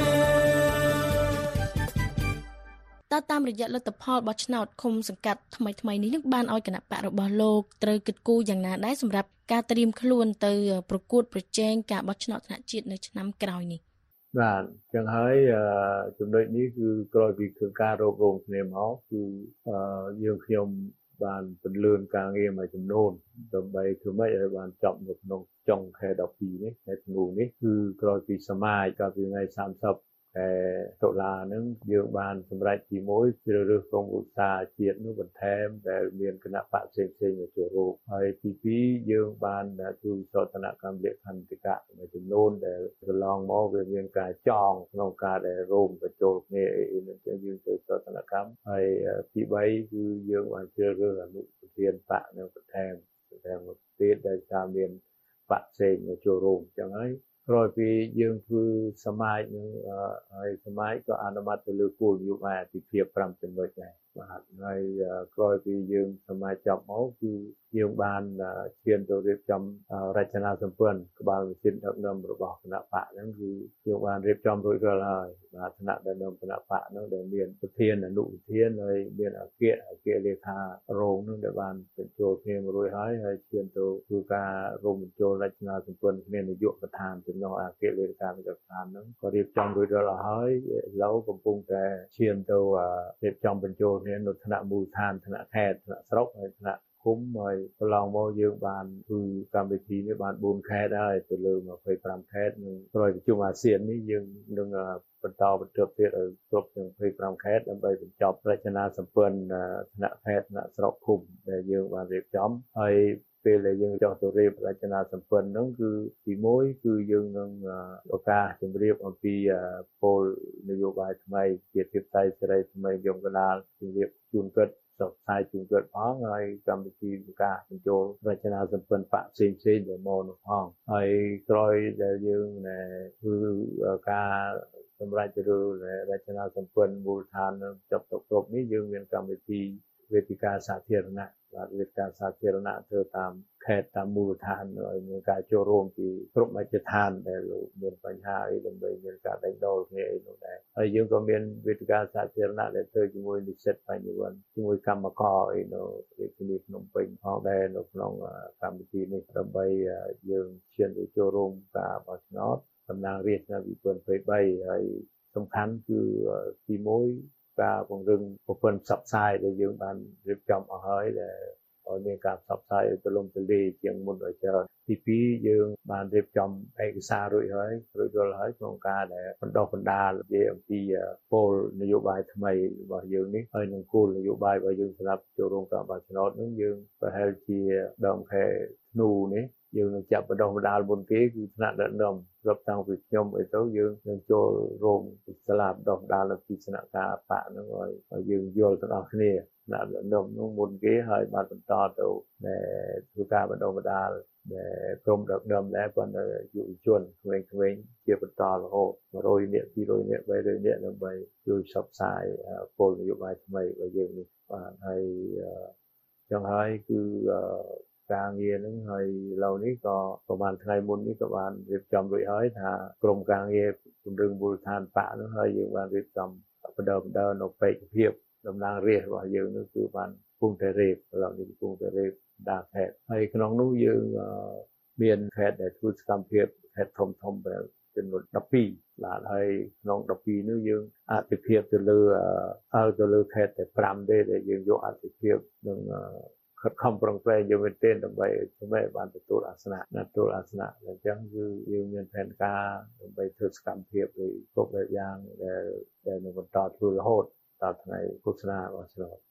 តាមរយៈលទ្ធផលបោះឆ្នោតឃុំសង្កាត់ថ្មីនេះនឹងបានឲ្យគណៈបករបស់លោកត្រូវគិតគូរយ៉ាងណាដែរសម្រាប់ការត្រៀមខ្លួនទៅប្រកួតប្រជែងការបោះឆ្នោតថ្នាក់ជាតិនៅឆ្នាំក្រោយនេះបាទចឹងហើយចំណុចនេះគឺក្រោយពីការរករងគ្នាមកគឺយើងខ្ញុំបានពន្លឿនការងារមួយចំនួនដើម្បីធ្វើម៉េចឲ្យបានចប់នៅក្នុងចុងខែ12នេះខែធ្នូនេះគឺក្រោយពីសមាជកាលពីថ្ងៃ30តុលាហ្នឹងយើងបានសម្រេចទី1ជ្រើសរើសក្រុមឧស្សាហជាតិនោះបន្ថែមដែលមានគណៈបកផ្សេងៗមកចូលរួមហើយទី2យើងបានជួយសោធនកម្មលក្ខន្តិកៈមួយចំនួនដែលកន្លងមកវាមានការចងក្នុងការដែលរួមបញ្ចូលគ្នានឹងយើងទៅសោធនកម្មហើយទី3គឺយើងបានជ្រើសរើសអនុប្រធានបកនឹងបន្ថែមមកទៀតដែលថាមានបកផ្សេងមកចូលរួមចឹងហើយក្រោយពីយើងធ្វើសមាជនឹងហើយសមាជក៏អនុម័តទៅលើគោលនយោបាយអតិភិប5ចំណុចដែរបាទហើយក្រោយពីយើងសមាជចប់មកគឺយើងបានឈានទៅរៀបចំរចនាសម្ព័ន្ធក្បាលម៉ាស៊ីនដឹកនាំរបស់គណៈបកហ្នឹងគឺយើងបានរៀបចំរួចរាល់ហើយបាទថ្នាក់ដឹកនាំគណៈបកហ្នឹងដែលមានប្រធានអនុប្រធានហើយមានអគ្គលេខារងហ្នឹងដែលបានបញ្ចូលគ្នាមករួចហើយឈានទៅធ្វើការរួមបញ្ចូលរចនាសម្ព័ន្ធគ្នានាយកដ្ឋានចំណុះអគ្គលេខានាយកដ្ឋានហ្នឹងក៏រៀបចំរួចរាល់ហើយឥឡូវកំពុងតែឈានទៅរៀបចំបញ្ចូលគ្នានៅថ្នាក់មូលដ្ឋានថ្នាក់ខេត្តថ្នាក់ស្រុកហើយថ្នាក់ឃុំហើយកន្លងមកយើងបានធ្វើកម្មវិធីនេះបាន4ខេត្តហើយទៅលើ25ខេត្តនឹងក្រោយប្រជុំអាស៊ាននេះយើងនឹងបន្តបន្ទាប់ទៀតឲ្យគ្រប់ទាំង25ខេត្តដើម្បីបញ្ចប់រចនាសម្ព័ន្ធថ្នាក់ខេត្តថ្នាក់ស្រុកឃុំដែលយើងបានរៀបចំហើយពេលដែលយើងចង់ទៅរៀបរចនាសម្ព័ន្ធហ្នឹងគឺទី1គឺយើងនឹងឱកាសជម្រាបអំពីគោលនយោបាយថ្មីជាធិបតេយ្យសេរីថ្មីយកកណ្ដាលជម្រាបជូនគាត់ផ្សាយជូនគាត់ផងហើយកម្មវិធីការបញ្ចូលរចនាសម្ព័ន្ធបកផ្សេងៗដែលមកនោះផងហើយក្រោយដែលយើងធ្វើការសម្រាប់ទៅលើរចនាសម្ព័ន្ធមូលដ្ឋានចប់ទៅគ្រប់នេះយើងមានកម្មវិធីវេទិកាសាធារណៈបាទវេទិកាសាធារណៈធ្វើតាមខេត្តតាមមូលដ្ឋានឲ្យមានការចូលរួមពីគ្រប់មជ្ឈដ្ឋានដែលមានបញ្ហាអីដើម្បីមានការដេញដោលគ្នាអីនោះដែរហើយយើងក៏មានវេទិកាសាធារណៈដែលធ្វើជាមួយនិស្សិតបញ្ញវន្តជាមួយកម្មករអីនៅរាជធានីភ្នំពេញផងដែរនៅក្នុងកម្មវិធីនេះដើម្បីយើងឈានទៅចូលរួមការបោះឆ្នោតតំណាងរាស្ត្រឆ្នាំ2023ហើយសំខាន់គឺទី1ការពង្រឹងប្រព័ន្ធផ្សព្វផ្សាយដែលយើងបានរៀបចំអស់ហើយដែលឲ្យមានការផ្សព្វផ្សាយឲ្យទូលំទូលាយជាងមុនឲ្យច្រើនទី2យើងបានរៀបចំឯកសាររួចរាល់ហើយក្នុងការដែលបណ្ដុះបណ្ដាលនិយាយអំពីគោលនយោបាយថ្មីរបស់យើងនេះហើយនឹងគោលនយោបាយរបស់យើងសម្រាប់ចូលរួមការបោះឆ្នោតនឹងយើងប្រហែលជាដើមខែធ្នូនេះយើងនឹងចាប់បណ្ដុះបណ្ដាលមុនគេគឺថ្នាក់ដឹកនាំរាប់តាំងពីខ្ញុំអីទៅយើងនឹងចូលរួមសាលាបណ្ដុះបណ្ដាលពីស្នាក់ការបកហ្នឹងឲ្យយើងយល់ទាំងអស់គ្នាថ្នាក់ដឹកនាំនោះមុនគេហើយបានបន្តទៅធ្វើការបណ្ដុះបណ្ដាលដែលក្រុមដឹកនាំដែរប៉ុន្តែយុវជនក្មេងៗជាបន្តរហូត100នាក់200នាក់300នាក់ដើម្បីជួយផ្សព្វផ្សាយគោលនយោបាយថ្មីរបស់យើងនេះបាទហើយចឹងហើយគឺការងារហ្នឹងហើយឥឡូវនេះក៏ប្រហែលថ្ងៃមុននេះក៏បានរៀបចំរួចហើយថាក្រុមការងារពង្រឹងមូលដ្ឋានបកហ្នឹងហើយយើងបានរៀបចំបណ្ដុះបណ្ដាលនៅបេក្ខភាពតំណាងរាស្ត្ររបស់យើងនោះគឺបានកំពុងតែរៀបឥឡូវនេះកំពុងតែរៀបដាក់ខេត្តហើយក្នុងនោះយើងមានខេត្តដែលធ្វើសកម្មភាពខេត្តធំៗដែលចំនួន12បាទហើយក្នុង12នោះយើងអតិភិបទៅលើខេត្តតែ5ទេដែលយើងយកអតិភិបនឹងខិតខំប្រឹងប្រែងយកមែនទែនដើម្បីបានទទួលអាសនៈអញ្ចឹងគឺយើងមានផែនការដើម្បីធ្វើសកម្មភាពគ្រប់បែបយ៉ាងដែលនឹងបន្តធ្វើរហូតដល់ថ្ងៃឃោសនារបស់ឆ្នោត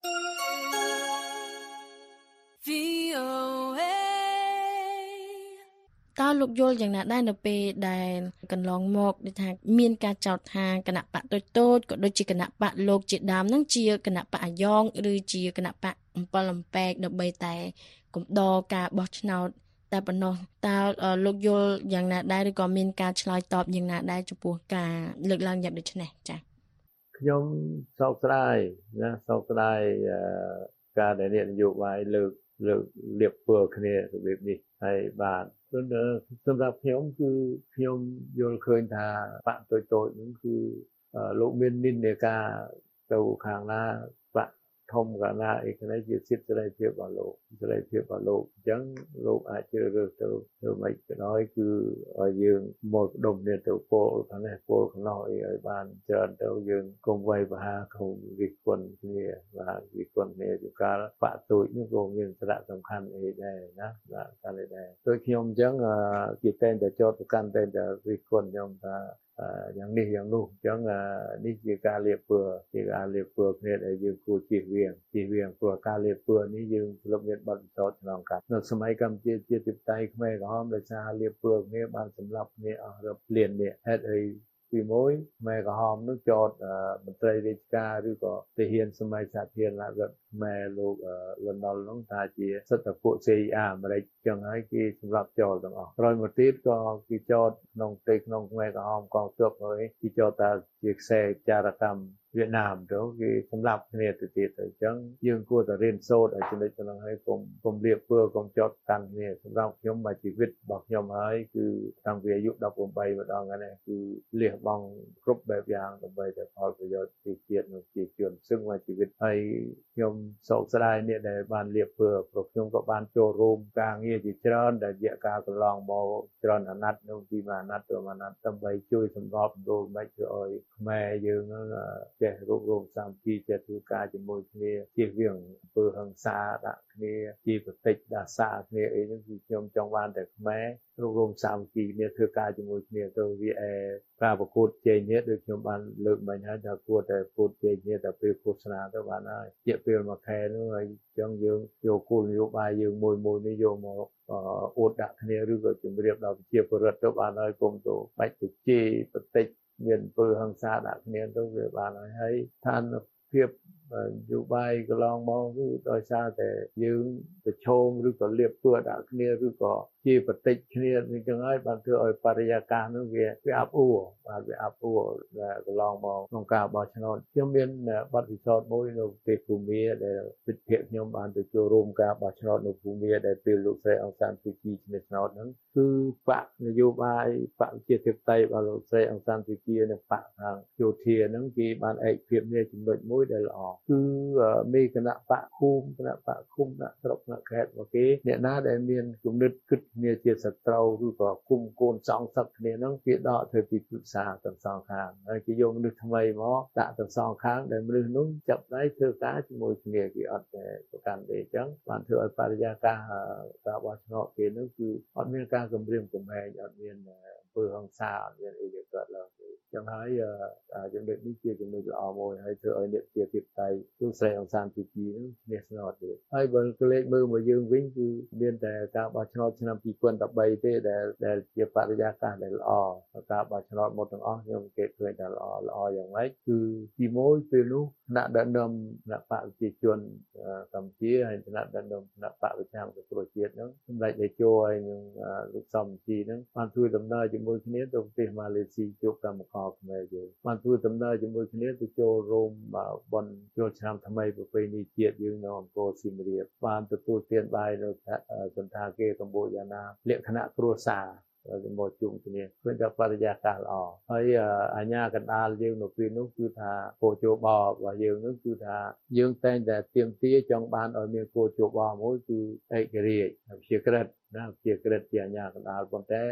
តើលោកយល់យ៉ាងណាដែរនៅពេលដែលកន្លងមកដូចថាមានការចោទថាគណៈបកតូចក៏ដូចជាគណៈបកលោកជាដើមនឹងជាគណៈបកអាយ៉ងឬជាគណៈបកអំពិលអំពែកដើម្បីតែកំដរការបោះឆ្នោតតែប៉ុណ្ណោះតើលោកយល់យ៉ាងណាដែរឬក៏មានការឆ្លើយតបយ៉ាងណាដែរចំពោះការលើកឡើងយ៉ាងដូចនេះចា៎ខ្ញុំសោកស្ដាយណាសោកស្ដាយការដែលនយោបាយលើកលៀបពណ៌គ្នារបៀបនេះហើយបាទសម្រាប់ខ្ញុំគឺខ្ញុំយល់ឃើញថាបកតូចហ្នឹងគឺលោកមាននិន្នាការទៅខាងណាបកធំខាងណាអីគ្នាជាសិទ្ធិសេរីភាពរបស់លោកអញ្ចឹងលោកអាចជ្រើសរើសទៅមិនក៏ដោយគឺឲ្យយើងមកដុំគ្នាទៅពលខាងនេះពលខាងនោះអីឲ្យបានច្រើនទៅយើងកុំវាយប្រហារក្នុងវិគុណគ្នាបាទវិគុណគ្នាជាការបកតូចនេះក៏មានសារៈសំខាន់អីដែរណាបាទតែដែរដូចខ្ញុំអញ្ចឹងជាតែងតែចោទប្រកាន់តែងតែវិគុណខ្ញុំថាយ៉ាងនេះយ៉ាងនោះអញ្ចឹងនេះជាការលាបពណ៌គ្នាដែលយើងគួរជៀសវាងព្រោះការលាបពណ៌នេះយើងធ្លាប់មានបទពិសោធន៍ឆ្លងកាត់នៅសម័យកម្ពុជាជាធិបតេយ្យខ្មែរក្រហមដោយសារលាបពណ៌គ្នាបានសម្លាប់គ្នាអស់រាប់លាននាក់ហេតុអីទីមួយខ្មែរក្រហមនោះចោទមន្ត្រីរាជការឬក៏ទាហានសម័យសាធារណរដ្ឋខ្មែរលោកលន់នល់នោះថាជាសិទ្ធិពួក CIA អាមេរិកចឹងហើយគេសម្រាប់ចោលទាំងអស់ក្រោយមកទៀតក៏គេចោទក្នុងខ្មែរក្រហមកងទ័ពហើយគេចោទថាជាខ្សែចារកម្មវៀតណាមទៅគេសម្លាប់គ្នាទៅទៀតអញ្ចឹងយើងគួរតែរៀនសូត្រឲ្យចំណុចហ្នឹងហើយកុំលៀបពណ៌កុំចោទកាន់គ្នាសម្រាប់ខ្ញុំមកជីវិតរបស់ខ្ញុំហើយគឺតាំងពីអាយុ18ម្ដងហ្នឹងគឺលះបង់គ្រប់បែបយ៉ាងដើម្បីតែផលប្រយោជន៍ពីជាតិនិងជាជនซึ่งមកជីវិតហើយខ្ញុំសោកស្ដាយនេះដែលបានលៀបពណ៌ព្រោះខ្ញុំក៏បានចូលរួមការងារជាច្រើនដែលរយៈកាលកន្លងមកច្រើនអាណត្តិនោះពីមួយអាណត្តិទៅមួយអាណត្តិដើម្បីជួយសម្របសម្រួលមិនធ្វើឲ្យខ្មែរយើងហ្នឹងចេះរួបរวมសាមគ្គីចេះធ្វើការជាមួយគ្នាជៀសវាងអំពើហិង្សាដាក់គ្នាជាប្រតិចដាសាគ្នាអីហ្នឹងគឺខ្ញុំចង់បានតែខ្មែររួបរวมសាមគ្គីគ្នាធ្វើការជាមួយគ្នាទៅវាការប្រកួតជ័យនេះដូចខ្ញុំបានលើកមិញហើយថាគួរតែប្រកួតជ័យនេះតែពេលឃោសនាទៅបានហើយជាពេលមួយខែនោះហើយចឹងយើងយកគោលនយោបាយយើងមួយនេះយកមកអួតដាក់គ្នាឬក៏ជំរាបដល់ប្រជាពលរដ្ឋទៅបានហើយកុំទៅបាច់ទៅជេរប្រតិចមានអំពើហិង្សាដាក់គ្នាទៅវាបានហើយឋានភាពនយោបាយកន្លងមកគឺដោយសារតែយើងប្រឈមឬក៏លៀបពណ៌ដាក់គ្នាឬក៏ជាប្រតិចគ្នានេះចឹងហើយបានធ្វើឲ្យបរិយាកាសនោះវាអាប់អួរបាទវាអាប់អួរដែលកន្លងមកក្នុងការបោះឆ្នោតខ្ញុំមានបទពិសោធន៍មួយនៅប្រទេសភូមាដែលពិតភាគខ្ញុំបានទៅចូលរួមការបោះឆ្នោតនៅភូមាដែលពេលលោកស្រីអង្សានស៊ូជីឈ្នះឆ្នោតហ្នឹងគឺបកនយោបាយបកជាធិបតេយ្យរបស់លោកស្រីអង្សានស៊ូជីនិងបកខាងយោធាហ្នឹងគេបានឯកភាពនេះចំណុចមួយដែលល្អគឺមេគណៈបកឃុំគណៈបកឃុំដាក់ស្រុកដាក់ខេត្តរបស់គេអ្នកណាដែលមានគំនិតគិតគ្នាជាសត្រូវឬក៏គុំកូនសង្សឹកគ្នាហ្នឹងគេដកធ្វើទីពឹក្សាទាំងសងខាងហើយគេយកមនុស្សថ្មីមកដាក់ទាំងសងខាងដែលមនុស្សនោះចាប់ដៃធ្វើការជាមួយគ្នាគេអត់តែប្រកាន់ទេអញ្ចឹងបានធ្វើឲ្យបរិយាកាសការបោះឆ្នោតគេនោះគឺអត់មានការគម្រាមកំហែងអត់មានអំពើហិង្សាអត់មានអីដែលកើតឡើងទេចឹងហើយចំណុចនេះជាចំណុចល្អមួយហើយធ្វើឲ្យអ្នកជាទីផ្ទៃលោកស្រីអង្សានស៊ូជីនឹងឈ្នះឆ្នោតទៀតហើយបើក្លែកមើលមកយើងវិញគឺមានតែការបោះឆ្នោតឆ្នាំ2013ទេដែលជាបរិយាកាសដែលល្អការបោះឆ្នោតមកទាំងអស់ខ្ញុំគេឃើញថាល្អយ៉ាងម៉េចគឺទីមួយពេលនោះគណៈដឹកនាំគណៈបកប្រជាជនកម្ពុជាហើយគណៈដឹកនាំគណៈបកប្រជាជនប្រជាជាតិហ្នឹងសម្ដេចតេជោហើយនឹងលោកសំជីហ្នឹងបានធ្វើដំណើរជាមួយគ្នាទៅប្រទេសម៉ាឡេស៊ីជួបកម្មករខ្មែរយើងបានធ្វើដំណើរជាមួយគ្នាទៅចូលរួមបុណ្យចូលឆ្នាំថ្មីប្រពៃណីជាតិយើងនៅអង្គរសៀមរាបបានទទួលទានបាយនៅសន្តាគារកម្ពុជាណាលក្ខណៈគ្រួសារមកជុំគ្នាឃើញថាបរិយាកាសល្អហើយអាជ្ញាកណ្ដាលយើងនៅពេលនោះគឺថាគោជបរបស់យើងនោះគឺថាយើងតែងតែទាមទារចង់បានឲ្យមានគោជបមួយគឺឯករាជ្យជាក្រិតណាជាក្រិតជាអាជ្ញាកណ្ដាលប៉ុន្តែ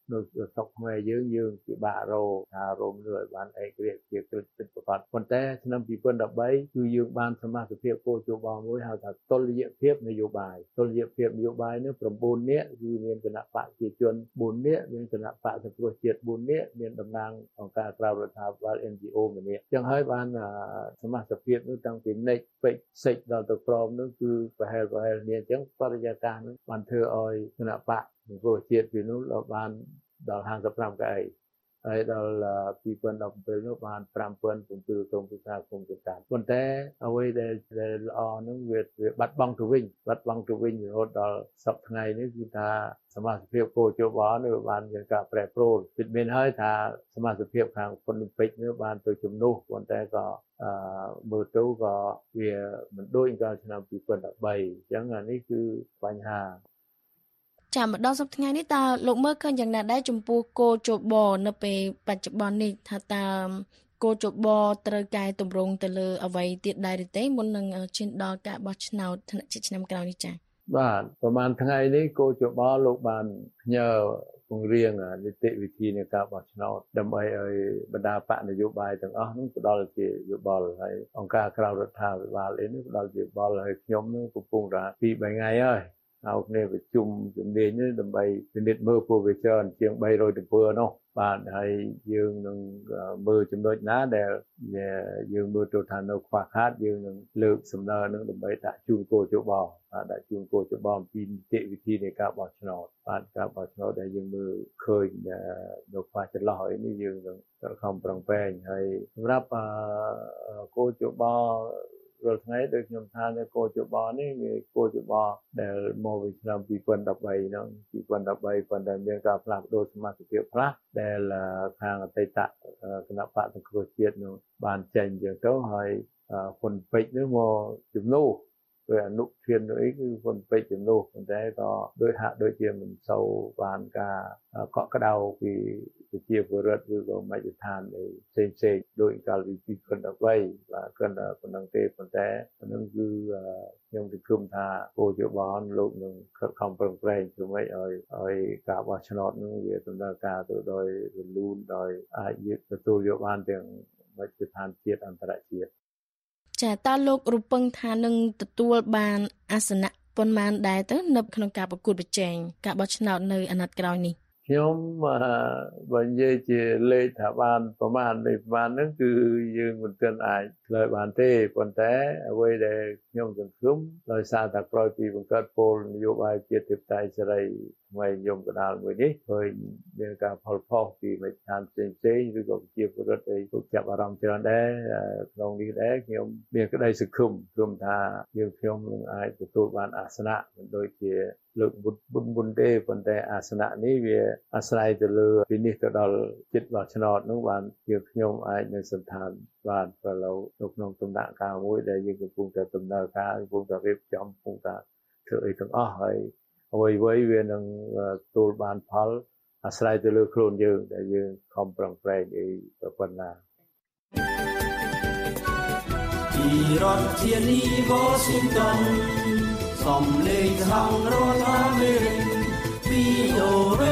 នៅស្រុកខ្មែរយើងពិបាករកថារោងលើឲ្យបានឯករាជ្យជាគ្រឹះពិតប្រាកដប៉ុន្តែឆ្នាំ2013គឺយើងបានសមាជិកភាពគោលយោបល់មួយហៅថាតុល្យភាពនយោបាយនោះ9នាក់គឺមានគណៈបកប្រជាជន4នាក់មានគណៈបកសង្គ្រោះជាតិ4នាក់មានតំណាងអង្គការក្រៅរដ្ឋាភិបាល NGO ម្នាក់ចឹងហើយបានសមាជិកភាពនោះតាំងពីនិចពេជ្រសិចដល់ទៅក្រមនោះគឺប្រហែលគ្នាចឹងបរិយាកាសនោះបានធ្វើឲ្យគណៈបកសង្គ្រោះជាតិពីនោះបានដល់55កៅអីហើយដល់2017នោះបាន57ក្រុមប្រឹក្សាគុំចកាប៉ុន្តែអ្វីដែលល្អនោះវាបាត់បង់ទៅវិញរហូតដល់សប្តាហ៍ថ្ងៃនេះគឺថាសមាជិកភាពគោលយោបល់នេះបានមានការប្រែប្រួលពិតមែនហើយថាសមាជិកភាពខាងពុនពេជ្រនេះបានទៅជំនួសប៉ុន្តែក៏មើលទៅក៏វាមិនដូចកាលឆ្នាំ2013អញ្ចឹងអានេះគឺបញ្ហាចាំមកដល់សប្តាហ៍ថ្ងៃនេះតើលោកមើលឃើញយ៉ាងណាដែរចំពោះគោលយោបល់នៅពេលបច្ចុប្បន្ននេះថាតើគោលយោបល់ត្រូវកែតម្រង់ទៅលើអ្វីទៀតដែរឬទេមុននឹងឈានដល់ការបោះឆ្នោតថ្នាក់ជាតិឆ្នាំក្រោយនេះចា៎បាទប្រហែលថ្ងៃនេះគោលយោបល់លោកបានផ្ញើពង្រៀងនីតិវិធីនៃការបោះឆ្នោតដើម្បីឲ្យបណ្ដាបកនយោបាយទាំងអស់នោះផ្ដល់ជាយោបល់ហើយអង្គការក្រៅរដ្ឋាភិបាលនេះផ្ដល់ជាយោបល់ហើយខ្ញុំនឹងកំពុងតែ2-3ថ្ងៃហើយเอาគ្នាប្រជុំជំនាញនេះដើម្បីពិនិត្យមើលពួកវាច្រើនជាង300ទំព័រនោះបាទហើយយើងនឹងមើលចំណុចណាដែលយើងមើលទៅថានៅខ្វះខាតយើងនឹងលើកសំណើនឹងដើម្បីដាក់ជូនគោលយោបល់អំពីនីតិវិធីនៃការបោះឆ្នោតបាទការបោះឆ្នោតដែលយើងមើលឃើញនៅខ្វះចន្លោះអីនេះយើងនឹងខំប្រឹងប្រែងហើយសម្រាប់គោលយោបល់រាល់ថ្ងៃដូចខ្ញុំថានៅគោលយោបល់នេះវាគោលយោបល់ដែលមកពីឆ្នាំ2013ហ្នឹង2013ប៉ុន្តែមានការផ្លាស់ប្ដូរសមាជិកភាពខ្លះដែលខាងអតីតគណៈបកសង្គ្រោះជាតិនោះបានចេញយ៉ាងទៅហើយហ៊ុនពេជ្រនោះមកជំនួសដោយអនុធាននោះគឺហ៊ុនពេជ្រជំនួសប៉ុន្តែក៏ដូចជាមិនសូវបានការកក់ក្ដៅពីប្រជាពលរដ្ឋឬក៏មជ្ឈដ្ឋានផ្សេងដោយកាលពី2013បាទគ្រាន់តែប៉ុណ្ណឹងទេប៉ុន្តែហ្នឹងគឺខ្ញុំគិតថាគោលយោបល់លោកនឹងខិតខំប្រឹងប្រែងជួយឲ្យការបោះឆ្នោតនឹងវាដំណើរការទៅដោយរលូនដោយអាចទទួលយកបានទាំងមជ្ឈដ្ឋានជាតិអន្តរជាតិចាតើលោករំពឹងថានឹងទទួលបានអាសនៈប៉ុន្មានដែរទៅនៅក្នុងការប្រកួតប្រជែងការបោះឆ្នោតនៅអាណត្តិក្រោយនេះខ្ញុំបើនិយាយជាលេខថាបានប្រមាណហ្នឹងគឺយើងមិនទាន់អាចឆ្លើយបានទេប៉ុន្តែអ្វីដែលខ្ញុំសង្ឃឹមដោយសារតែក្រោយពីបង្កើតគោលនយោបាយជាតិធិបតេយ្យសេរីថ្មីយមកដាលមួយនេះឃើញមានការផលផុសពីមជ្ឈដ្ឋានផ្សេងឬក៏ប្រជាពលរដ្ឋទូចាប់អារម្មណ៍ច្រើនដែរក្នុងនេះដែរខ្ញុំមានក្តីសង្ឃឹមថាខ្ញុំនឹងអាចទទួលបានអាសនៈមិនដូចជាលើកមុនទេប៉ុន្តែអាសនៈនេះវាអាស្រ័យទៅលើពីនេះទៅដល់ចិត្តបោះឆ្នោតនោះបានខ្ញុំអាចនឹងសន្តានបានប្រឡូវនៅក្នុងដំណាក់កាលមួយដែលយើងកំពុងតែដំណើរការកំពុងតែរៀបចំកំពុងតែធ្វើអីទាំងអស់ហើយអ្វីវានឹងទទួលបានផលអាស្រ័យទៅលើខ្លួនយើងដែលយើងខំប្រឹងប្រែងអីប៉ុណ្ណាពីរដ្ឋធានី Washington សំឡេងខាងរដ្ឋអាមេរិក VOA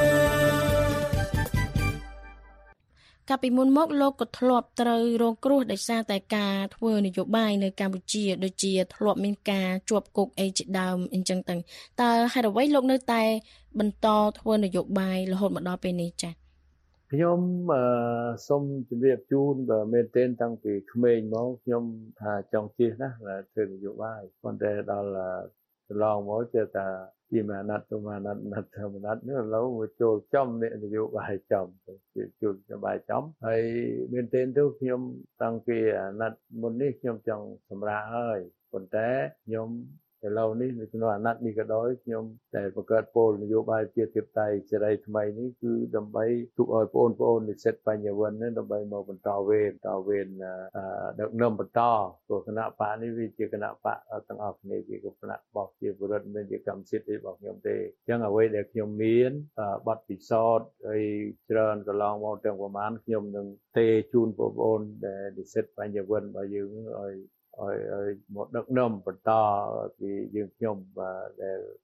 កាលពីមុនមកលោកក៏ធ្លាប់ត្រូវរងគ្រោះដោយសារតែការធ្វើនយោបាយនៅកម្ពុជាដូចជាធ្លាប់មានការជាប់គុកអីជាដើមអញ្ចឹងទៅតើហេតុអ្វីលោកនៅតែបន្តធ្វើនយោបាយរហូតមកដល់ពេលនេះចា៎ខ្ញុំសូមជម្រាបជូនបើមែនទែនតាំងពីក្មេងមកខ្ញុំថាចង់ជិះណាធ្វើនយោបាយប៉ុន្តែដល់កន្លងមកចេះតែពីមួយអាណត្តិទៅមួយអាណត្តិនេះឥឡូវមកចូលចំនយោបាយចំចូលនយោបាយចំហើយមែនទែនទៅខ្ញុំតាំងពីអាណត្តិមុននេះខ្ញុំចង់សម្រាកហើយប៉ុន្តែខ្ញុំឥឡូវនេះនៅក្នុងអាណត្តិនេះក៏ដោយខ្ញុំតែបង្កើតគោលនយោបាយជាតិធិបតេយ្យសេរីថ្មីនេះគឺដើម្បីទុកឲ្យបងប្អូននិស្សិតបញ្ញវន្តនេះដើម្បីមកបន្តវេនដឹកនាំបន្តព្រោះគណៈបកនេះវាជាគណៈបកទាំងអស់គ្នាជាគណៈបកជាពលរដ្ឋមិនជាកម្មសិទ្ធិរបស់ខ្ញុំទេអញ្ចឹងអ្វីដែលខ្ញុំមានបទពិសោធន៍ហើយច្រើនកន្លងមកទាំងប្រមាណខ្ញុំនឹងទេជូនបងប្អូនដែលនិស្សិតបញ្ញវន្តរបស់យើងឲ្យមកដឹកនាំបន្តពីយើងខ្ញុំដែល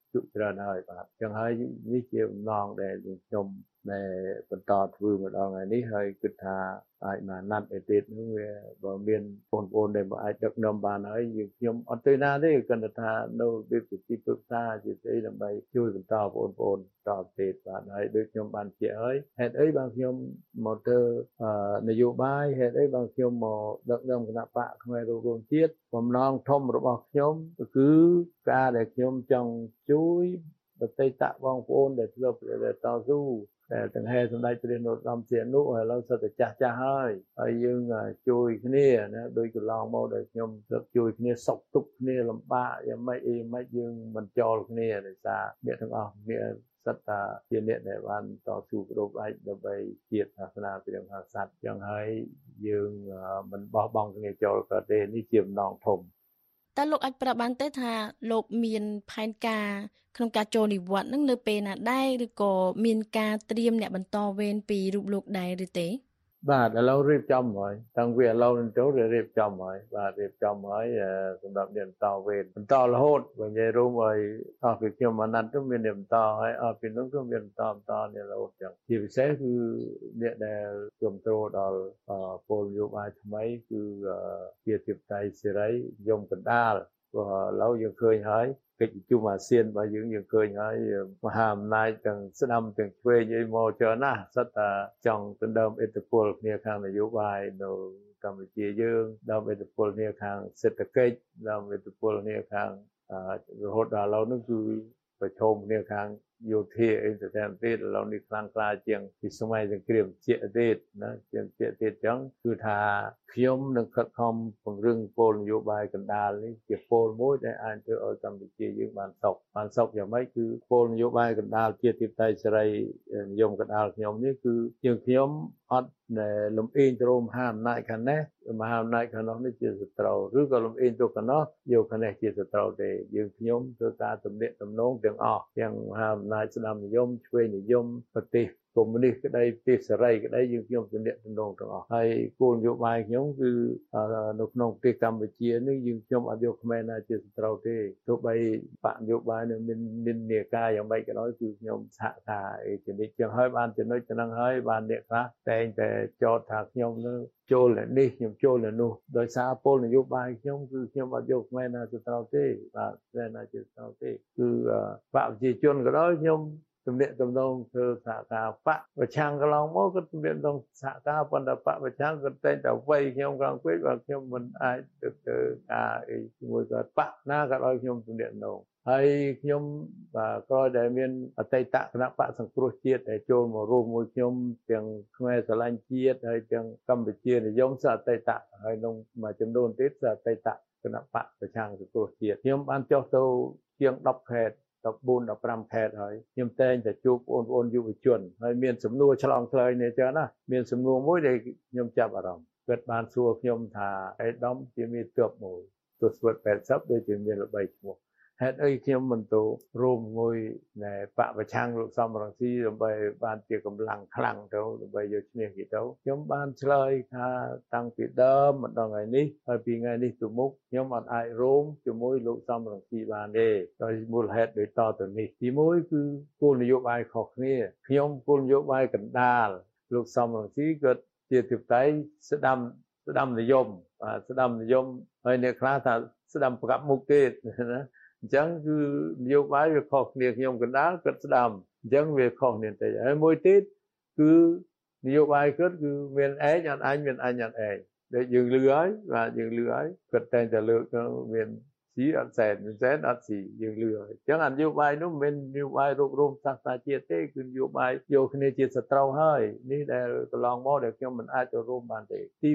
ជក់ច្រើនហើយបាទចឹងហើយនេះជាបំណងដែលខ្ញុំដែលបន្តធ្វើមកដល់ថ្ងៃនេះហើយគិតថាអាចមកណាត់ឯទៀតនោះវាបើមានបងប្អូនដែលអាចដឹកនាំបានហើយយើងខ្ញុំអត់ទៅណាទេគ្រាន់តែថានៅវិទ្យាទីប្រឹក្សាជាស្អីដើម្បីជួយបន្តបងប្អូនតទៅទៀតបាទហើយដូចខ្ញុំបានជម្រាបហើយហេតុអីបានខ្ញុំមកទៅនយោបាយហេតុអីបានខ្ញុំមកដឹកនាំគណៈបកខ្មែររួមជាតិបំណងធំរបស់ខ្ញុំគឺការដែលខ្ញុំចង់ជួយបតីតបងប្អូនដែលធ្លាប់តស៊ូតែទាំងហេសម្ដេចព្រះនរោត្តមសីហនុឥឡូវសិតតែចាស់ហើយយើងជួយគ្នាណាដោយកន្លងមកដែលខ្ញុំទៅជួយគ្នាសុខទុក្ខគ្នាលំបាកយ៉ាងម៉េចយើងមិនចោលគ្នាដោយសារអ្នកទាំងអស់គ្នាសិតតាជាអ្នកដែលបានតស៊ូប្រដប់ឯកដើម្បីជាតិសាសនាព្រះមហាក្សត្រចឹងហើយយើងមិនបោះបង់គ្នាចោលក៏ទេនេះជាបំណងធំតើលោកអាចប្រាប់បានទេថាលោកមានផែនការក្នុងការចូលនិវត្តន៍នឹងនៅពេលណាដែរឬក៏មានការត្រៀមអ្នកបន្តវេនពីរូបលោកដែរឬទេបាទឥឡូវរៀបចំហើយតាំងពីឥឡូវនេះទៅរៀបចំហើយបាទរៀបចំហើយសម្រាប់អ្នកបន្តវេនបន្តរហូតបើនិយាយរួមឲ្យអស់ពីខ្ញុំអាណត្តិទៅមានអ្នកបន្តហើយអស់ពីនោះក៏មានបន្តនេះរហូតចឹងជាពិសេសគឺអ្នកដែលគ្រប់គ្រងដល់ពលនយោបាយថ្មីគឺជាទីផ្សារសេរីយមកណ្ដាលព្រោះឥឡូវយើងឃើញហើយកិច្ចប្រជុំអាស៊ានរបស់យើងឃើញហើយមហាអំណាចទាំងស្ដាំទាំងឆ្វេងអីមកច្រើនណាស់សិតតែចង់ដណ្ដើមឥទ្ធិពលគ្នាខាងនយោបាយនៅកម្ពុជាយើងដើមឥទ្ធិពលគ្នាខាងសេដ្ឋកិច្ចដើមឥទ្ធិពលគ្នាខាងរហូតដល់ឥឡូវនេះគឺប្រឈមគ្នាខាងយោធាអីទៅតាមទៀតឥឡូវនេះខ្លាំងក្លាជាងពីសម័យសង្គ្រាមជាទៀតណាជាទៀតចឹងគឺថាខ្ញុំនឹងខិតខំពង្រឹងគោលនយោបាយកណ្ដាលនេះជាគោលមួយដែលអាចធ្វើឲ្យកម្ពុជាយើងបានសុខយ៉ាងម៉េចគឺគោលនយោបាយកណ្ដាលជាទីផ្សារសេរីនិយមកណ្ដាលខ្ញុំនេះគឺជាងខ្ញុំអត់លំអៀងទៅរកមហាអំណាចខាងនេះមហាអំណាចខាងនោះនេះជាសត្រូវឬក៏លំអៀងទៅខាងនោះយកខាងនេះជាសត្រូវទេយើងខ្ញុំធ្វើការទំនាក់ទំនងទាំងអស់ទាំងមហាអំណាចស្ដាំនិយមឆ្វេងនិយមប្រទេសកុម្មុយនីសក្តីប្រទេសសេរីក្តីយើងខ្ញុំទំនាក់ទំនងទាំងអស់ហើយគោលនយោបាយខ្ញុំគឺនៅក្នុងប្រទេសកម្ពុជានេះយើងខ្ញុំអត់យកខ្មែរណាជាសត្រូវទេទោះបីបកនយោបាយនៅមាននាការយ៉ាងម៉េចក៏ដោយគឺខ្ញុំសហការឯជំនិចចឹងហើយបានចំណុចហ្នឹងហើយបានអ្នកខ្លះតែងតែចោទថាខ្ញុំនឹងចូលនេះខ្ញុំចូលនោះដោយសារពលនយោបាយខ្ញុំគឺខ្ញុំអត់យកខ្មែរណាជាសត្រូវទេបាទខ្មែរណាជាសត្រូវទេគឺបកប្រជាជនក៏ដោយខ្ញុំទំនាក់ទំនងធ្វើសហការបកប្រឆាំងកន្លងមកក៏ទំនាក់ទំនងសហការប៉ុន្តែបកប្រឆាំងក៏តែងតែវ័យខ្ញុំក្រងពេកបើខ្ញុំមិនអាចទៅការអីជាមួយក៏បកណាក៏ដោយខ្ញុំទំនាក់ទំនងហើយខ្ញុំក្រោយដែលមានអតីតគណៈបកសង្គ្រោះជាតិដែលចូលមករួមមួយខ្ញុំទាំងខ្មែរស្រឡាញ់ជាតិហើយទាំងកម្ពុជានិយមសអតីតហើយក្នុងមួយចំនួនទៀតសអតីតគណៈបកប្រឆាំងសង្គ្រោះជាតិខ្ញុំបានចុះទៅជាង10ខេត្ត14 15ខេត្តហើយខ្ញុំតែងតែជួបបងប្អូនយុវជនហើយមានសំណួរឆ្លងឆ្លើយនេះចឹងណាមានសំណួរមួយដែលខ្ញុំចាប់អារម្មណ៍គាត់បានសួរខ្ញុំថាអេដាមជាមានទ័ពមួយទស្សវត្ស80ដូចជាមានល្បីឈ្មោះហេតុអីខ្ញុំមិនទៅរួមមួយនៃបកប្រឆាំងលោកសំរងស៊ីដើម្បីបានជាកម្លាំងខ្លាំងទៅដើម្បីយកឈ្នះគេទៅខ្ញុំបានឆ្លើយថាតាំងពីដើមមកដល់ថ្ងៃនេះហើយពីថ្ងៃនេះទៅមុខខ្ញុំអត់អាចរួមជាមួយលោកសំរងស៊ីបានទេដោយមូលហេតុដូចតទៅនេះទីមួយគឺគោលនយោបាយខុសគ្នាខ្ញុំគោលនយោបាយកណ្ដាលលោកសំរងស៊ីគាត់ជាទីផ្សារស្ដាំនិយមស្ដាំនិយមហើយអ្នកខ្លះថាស្ដាំប្រកាប់មុខទៀតណាអញ្ចឹងគឺនយោបាយវាខុសគ្នាខ្ញុំកណ្ដាលគាត់ស្ដាំអញ្ចឹងវាខុសគ្នាតិចហើយមួយទៀតគឺនយោបាយគាត់គឺមានឯងអត់ឯងមានអញអត់ឯងដែលយើងលឺហើយបាទយើងលឺហើយគាត់តែងតែលើកទៅមានស៊ីអត់សែនមានសែនអត់ស៊ីយើងលឺហើយអញ្ចឹងនយោបាយនោះមិនមែននយោបាយរករួមសាសនាជាតិទេគឺនយោបាយយកគ្នាជាសត្រូវហើយនេះដែលកន្លងមកដែលខ្ញុំមិនអាចទៅរួមបានទេទី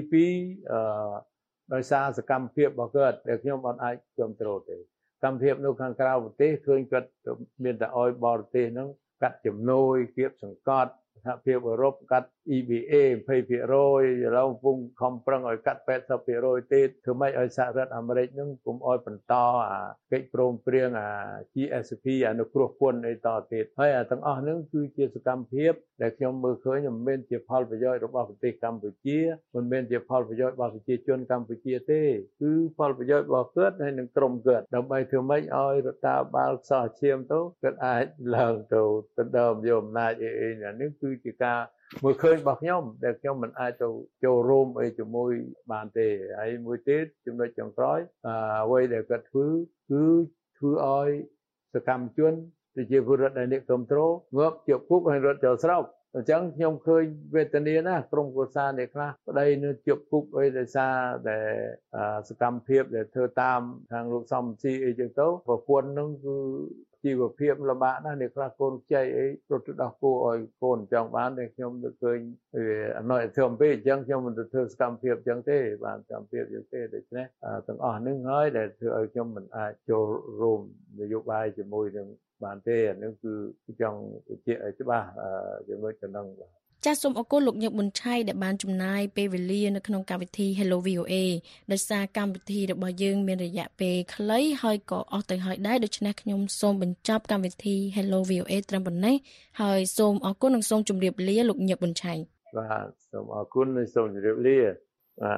2ដោយសារសកម្មភាពរបស់គាត់ដែលខ្ញុំអត់អាចគ្រប់គ្រងទេកម្មភាពនៅខាងក្រៅប្រទេសឃើញគាត់មានតែអោយបរទេសហ្នឹងកាត់ជំនួយគៀបសង្កត់សហភាពអឺរ៉ុបកាត់ EBA 20%ឡូវកំពុងខំប្រឹងឲ្យកាត់ 80% ទៀតធ្វើម៉េចឲ្យសហរដ្ឋអាមេរិកនឹងកុំឲ្យបន្តកិច្ចព្រមព្រៀងGSP អនុគ្រោះពន្ធអីតទៀតហើយទាំងអស់ហ្នឹងគឺជាសកម្មភាពដែលខ្ញុំមើលឃើញមិនមែនជាផលប្រយោជន៍របស់ប្រទេសកម្ពុជាមិនមែនជាផលប្រយោជន៍របស់ប្រជាជនកម្ពុជាទេគឺផលប្រយោជន៍របស់គាត់ហើយនឹងក្រុមគាត់ដើម្បីធ្វើម៉េចឲ្យរដ្ឋាភិបាលខ្សោះឈាមទៅគាត់អាចឡើងទៅដើមយកអំណាចអីនេះគឺជាការមើលឃើញរបស់ខ្ញុំដែលខ្ញុំមិនអាចទៅចូលរួមអីជាមួយបានទេហើយមួយទៀតចំណុចចុងក្រោយអ្វីដែលគាត់ធ្វើគឺធ្វើឲ្យសកម្មជនប្រជាពលរដ្ឋដែលអ្នកគ្រប់គ្រងងាប់ជាប់គុកហើយរត់ចូលស្រុកអញ្ចឹងខ្ញុំឃើញវេទនាណាក្រុមគ្រួសារអ្នកខ្លះប្តីនៅជាប់គុកអីដោយសារតែសកម្មភាពដែលធ្វើតាមខាងលោកសំស៊ីអីចឹងទៅប្រពន្ធនឹងគឺជីវភាពលំបាកណាស់អ្នកខ្លះកូនខ្ចីអីរត់ទៅដោះគោឲ្យកូនចង់បានតែខ្ញុំទៅឃើញអនុធមពេកអញ្ចឹងខ្ញុំមិនទៅធ្វើសកម្មភាពអញ្ចឹងទេបានសកម្មភាពអញ្ចឹងទេដូច្នេះទាំងអស់នឹងហើយដែលធ្វើឲ្យខ្ញុំមិនអាចចូលរួមនយោបាយជាមួយនឹងបានទេអានេះគឺចង់បញ្ជាក់ឲ្យច្បាស់ជាមួយចំណងចាសសូមអរគុណលោកញឹកប៊ុនឆៃដែលបានចំណាយពេលវេលានៅក្នុងកម្មវិធី Hello VOA ដោយសារកម្មវិធីរបស់យើងមានរយៈពេលខ្លីហើយក៏អស់ទៅហើយដែរដូច្នេះខ្ញុំសូមបញ្ចប់កម្មវិធី Hello VOA ត្រឹមប៉ុណ្ណេះហើយសូមអរគុណនិងសូមជម្រាបលាលោកញឹកប៊ុនឆៃបាទសូមអរគុណនិងសូមជម្រាបលាបាទ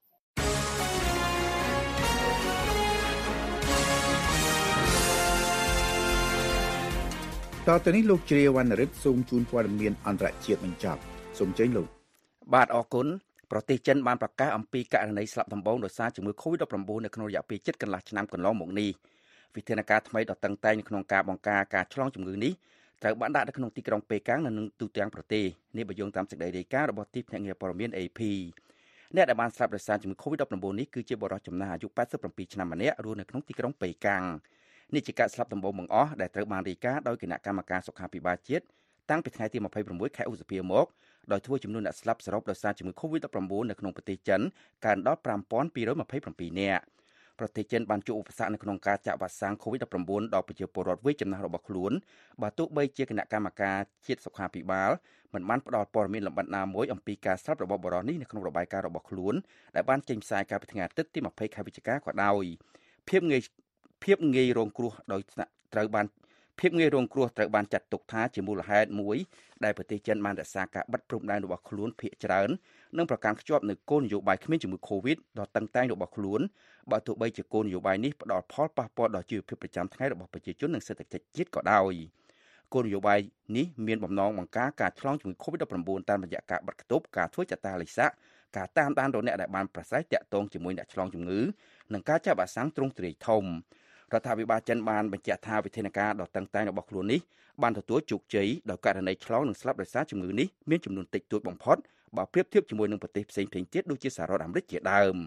តទៅនេះលោកជ្រាវណ្ណរិទ្ធសូមជូនព័ត៌មានអន្តរជាតិបញ្ចប់សូមជើញលោកបាទអរគុណប្រទេសចិនបានប្រកាសអំពីករណីស្លាប់ដំបូងដោយសារជំងឺ Covid-19 នៅក្នុងរយៈពេលជិតកន្លះឆ្នាំកន្លងមកនេះវិធានការថ្មីដ៏តឹងតែងនៅក្នុងការបង្ការការឆ្លងជំងឺនេះត្រូវបានដាក់នៅក្នុងទីក្រុងប៉េកាំងនិងទូទាំងប្រទេសនេះបើយោងតាមសេចក្តីរាយការណ៍របស់ទីភ្នាក់ងារព័ត៌មាន AP អ្នកដែលបានស្លាប់ដោយសារជំងឺ Covid-19 នេះគឺជាបុរសចំណាស់អាយុ87ឆ្នាំម្នាក់រស់នៅក្នុងទីក្រុងប៉េកាំងនេះជាការស្លាប់ដំបូងបង្អស់ដែលត្រូវបានរាយការណ៍ដោយគណៈកម្មការសុខាភិបាលជាតិតាំងពីថ្ងៃទី26ខែឧសភាមកដោយធ្វើចំនួនអ្នកស្លាប់សរុបដោយសារជំងឺ Covid-19 នៅក្នុងប្រទេសចិនកើនដល់ 5227 នាក់ប្រទេសចិនបានជួបឧបសគ្គនៅក្នុងការចាក់វ៉ាក់សាំង Covid-19 ដល់ប្រជាពលរដ្ឋវ័យចំណាស់របស់ខ្លួនបើទោះបីជាគណៈកម្មការជាតិសុខាភិបាលមិនបានផ្ដល់ព័ត៌មានលម្អិតណាមួយអំពីការស្លាប់របស់បុរសនេះនៅក្នុងរបាយការណ៍របស់ខ្លួនដែលបានចេញផ្សាយកាលពីថ្ងៃអាទិត្យទី20ខែវិច្ឆិកាក៏ដោយភាពងាយរងគ្រោះត្រូវបានចាត់ទុកថាជាមូលហេតុមួយដែលប្រទេសចិនបានរក្សាការបិទព្រំដែនរបស់ខ្លួនភាគច្រើននិងប្រកាន់ខ្ជាប់នូវគោលនយោបាយគ្មានជំងឺ Covid ដ៏តឹងតែងរបស់ខ្លួនបើទោះបីជាគោលនយោបាយនេះផ្ដល់ផលប៉ះពាល់ដល់ជីវភាពប្រចាំថ្ងៃរបស់ប្រជាជននិងសេដ្ឋកិច្ចជាតិក៏ដោយគោលនយោបាយនេះមានបំណងបង្ការការឆ្លងជំងឺ Covid-19 តាមរយៈការបិទគប់ការធ្វើចតាលិខិតការតាមដានរកអ្នកដែលបានប្រស័យតាក់ទងជាមួយអ្នកឆ្លងជំងឺនិងការចាក់វ៉ាក់សាំងទ្រង់ទ្រាយធំរដ្ឋាភិបាលចិនបានបញ្ជាក់ថាវិធានការដ៏តឹងតែងរបស់ខ្លួននេះបានទទួលជោគជ័យដោយករណីឆ្លងនិងស្លាប់ដោយសារជំងឺនេះមានចំនួនតិចតួចបំផុតបើប្រៀបធៀបជាមួយនឹងប្រទេសផ្សេងៗទៀតដូចជាសហរដ្ឋអាមេរិកជាដើម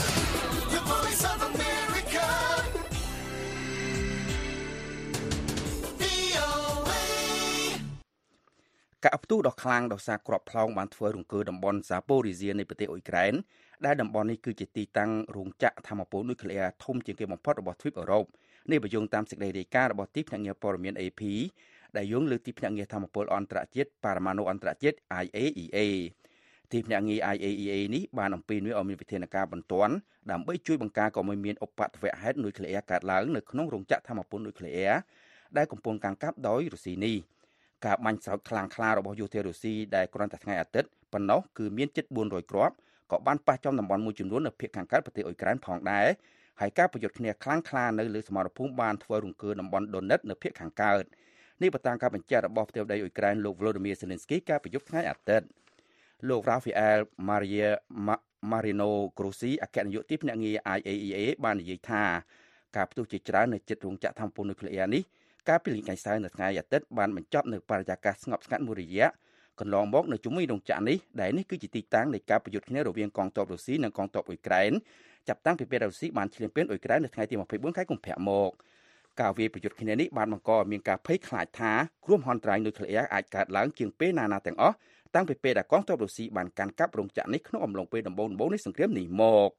ការផ្ទុះដ៏ខ្លាំងដោយសារគ្រាប់ផ្លោងបានធ្វើរង្គើតំបន់សាប៉ូរីហ្សៀនៃប្រទេសអ៊ុយក្រែនដែលតំបន់នេះគឺជាទីតាំងរោងចក្រថាមពលនុយក្លេអ៊ែរធំជាងគេបំផុតរបស់ទ្វីបអឺរ៉ុបនេះបើយោងតាមសេចក្តីរាយការណ៍របស់ទីភ្នាក់ងារព័ត៌មាន AP ដែលយោងលើទីភ្នាក់ងារថាមពលអន្តរជាតិបរមាណុអន្តរជាតិ IAEA ទីភ្នាក់ងារ IAEA នេះបានអំពាវនាវឲ្យមានវិធានការបន្ទាន់ដើម្បីជួយបង្ការកុំឲ្យមានឧបទ្ទវហេតុនុយក្លេអ៊ែរកើតឡើងនៅក្នុងរោងចក្រថាមពលនុយក្លេអ៊ែរដែលកំពុងកាន់កាប់ដោយរុស្ស៊ីនេះការបាញ់ស្រោចខ្លាំងក្លារបស់យោធារុស្ស៊ីដែលគ្រាន់តែថ្ងៃអាទិត្យប៉ុណ្ណោះគឺមានជិត400គ្រាប់ក៏បានប៉ះចំតំបន់មួយចំនួននៅភាគខាងកើតប្រទេសអ៊ុយក្រែនផងដែរហើយការប្រយុទ្ធគ្នាខ្លាំងក្លានៅលើសមរភូមិបានធ្វើរង្គើតំបន់ដូណិតនៅភាគខាងកើតនេះបើតាមការបញ្ជាក់របស់ផ្ទៃដីអ៊ុយក្រែនលោក Volodymyr Zelensky កាលពីយប់ថ្ងៃអាទិត្យលោក Rafael Marino Grossi អគ្គនាយកទីភ្នាក់ងារ IAEA បាននិយាយថាការផ្ទុះជាច្រើននៅជិតរោងចក្រថាមពលនុយក្លេអ៊ែរនេះកាលពីល្ងាចសៅរ៍នៅថ្ងៃអាទិត្យបានបញ្ចប់នៅបរិយាកាសស្ងប់ស្ងាត់មួយរយៈកន្លងមកនៅជុំវិញរោងចក្រនេះដែលនេះគឺជាទីតាំងនៃការប្រយុទ្ធគ្នារវាងកងទ័ពរុស្ស៊ីនិងកងទ័ពអ៊ុយក្រែនចាប់តាំងពីពេលរុស្ស៊ីបានឈ្លានពានអ៊ុយក្រែននៅថ្ងៃទី24ខែកុម្ភៈមកការវាយប្រយុទ្ធគ្នានេះបានបង្កឲ្យមានការភ័យខ្លាចថាគ្រោះមហន្តរាយនុយក្លេអ៊ែរអាចកើតឡើងជាងពេលណាទាំងអស់តាំងពីពេលដែលកងទ័ពរុស្ស៊ីបានកាន់កាប់រោងចក្រនេះក្នុងអំឡុងពេលដំបូងៗនៃសង្គ្រាមនេះមក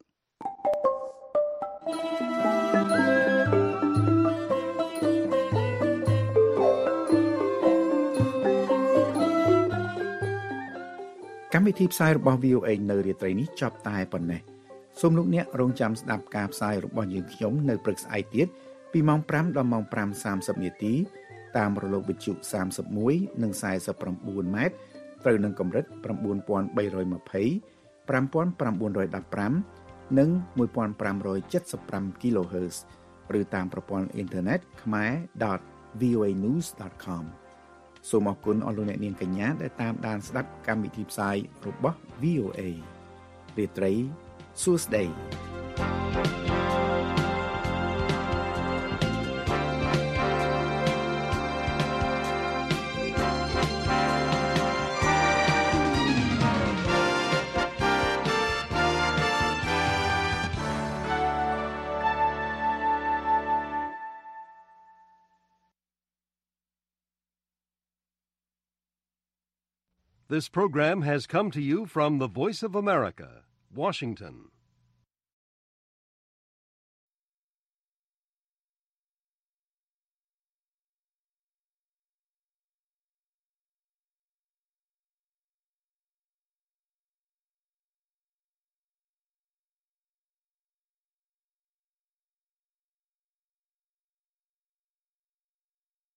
វិធីផ្សាយរបស់ VOA នៅរាត្រីនេះចប់តែប៉ុណ្ណេះសូមលោកអ្នករងចាំស្ដាប់ការផ្សាយរបស់យើងខ្ញុំនៅព្រឹកស្អែកទៀតពីម៉ោង 5 ដល់ម៉ោង 5:30 នាទីតាមរលកវិទ្យុ31និង49ម៉ែត្រត្រូវនឹងកម្រិត 9320 5915 និង 1575 kHz ឬតាមប្រព័ន្ធអ៊ីនធឺណិត khmer.voanews.com សូមអរគុណអស់លោកអ្នកនាងកញ្ញាដែលតាមដានស្ដាប់កម្មវិធីផ្សាយរបស់ VOA រាត្រីសួស្តី This program has come to you from the Voice of America, Washington.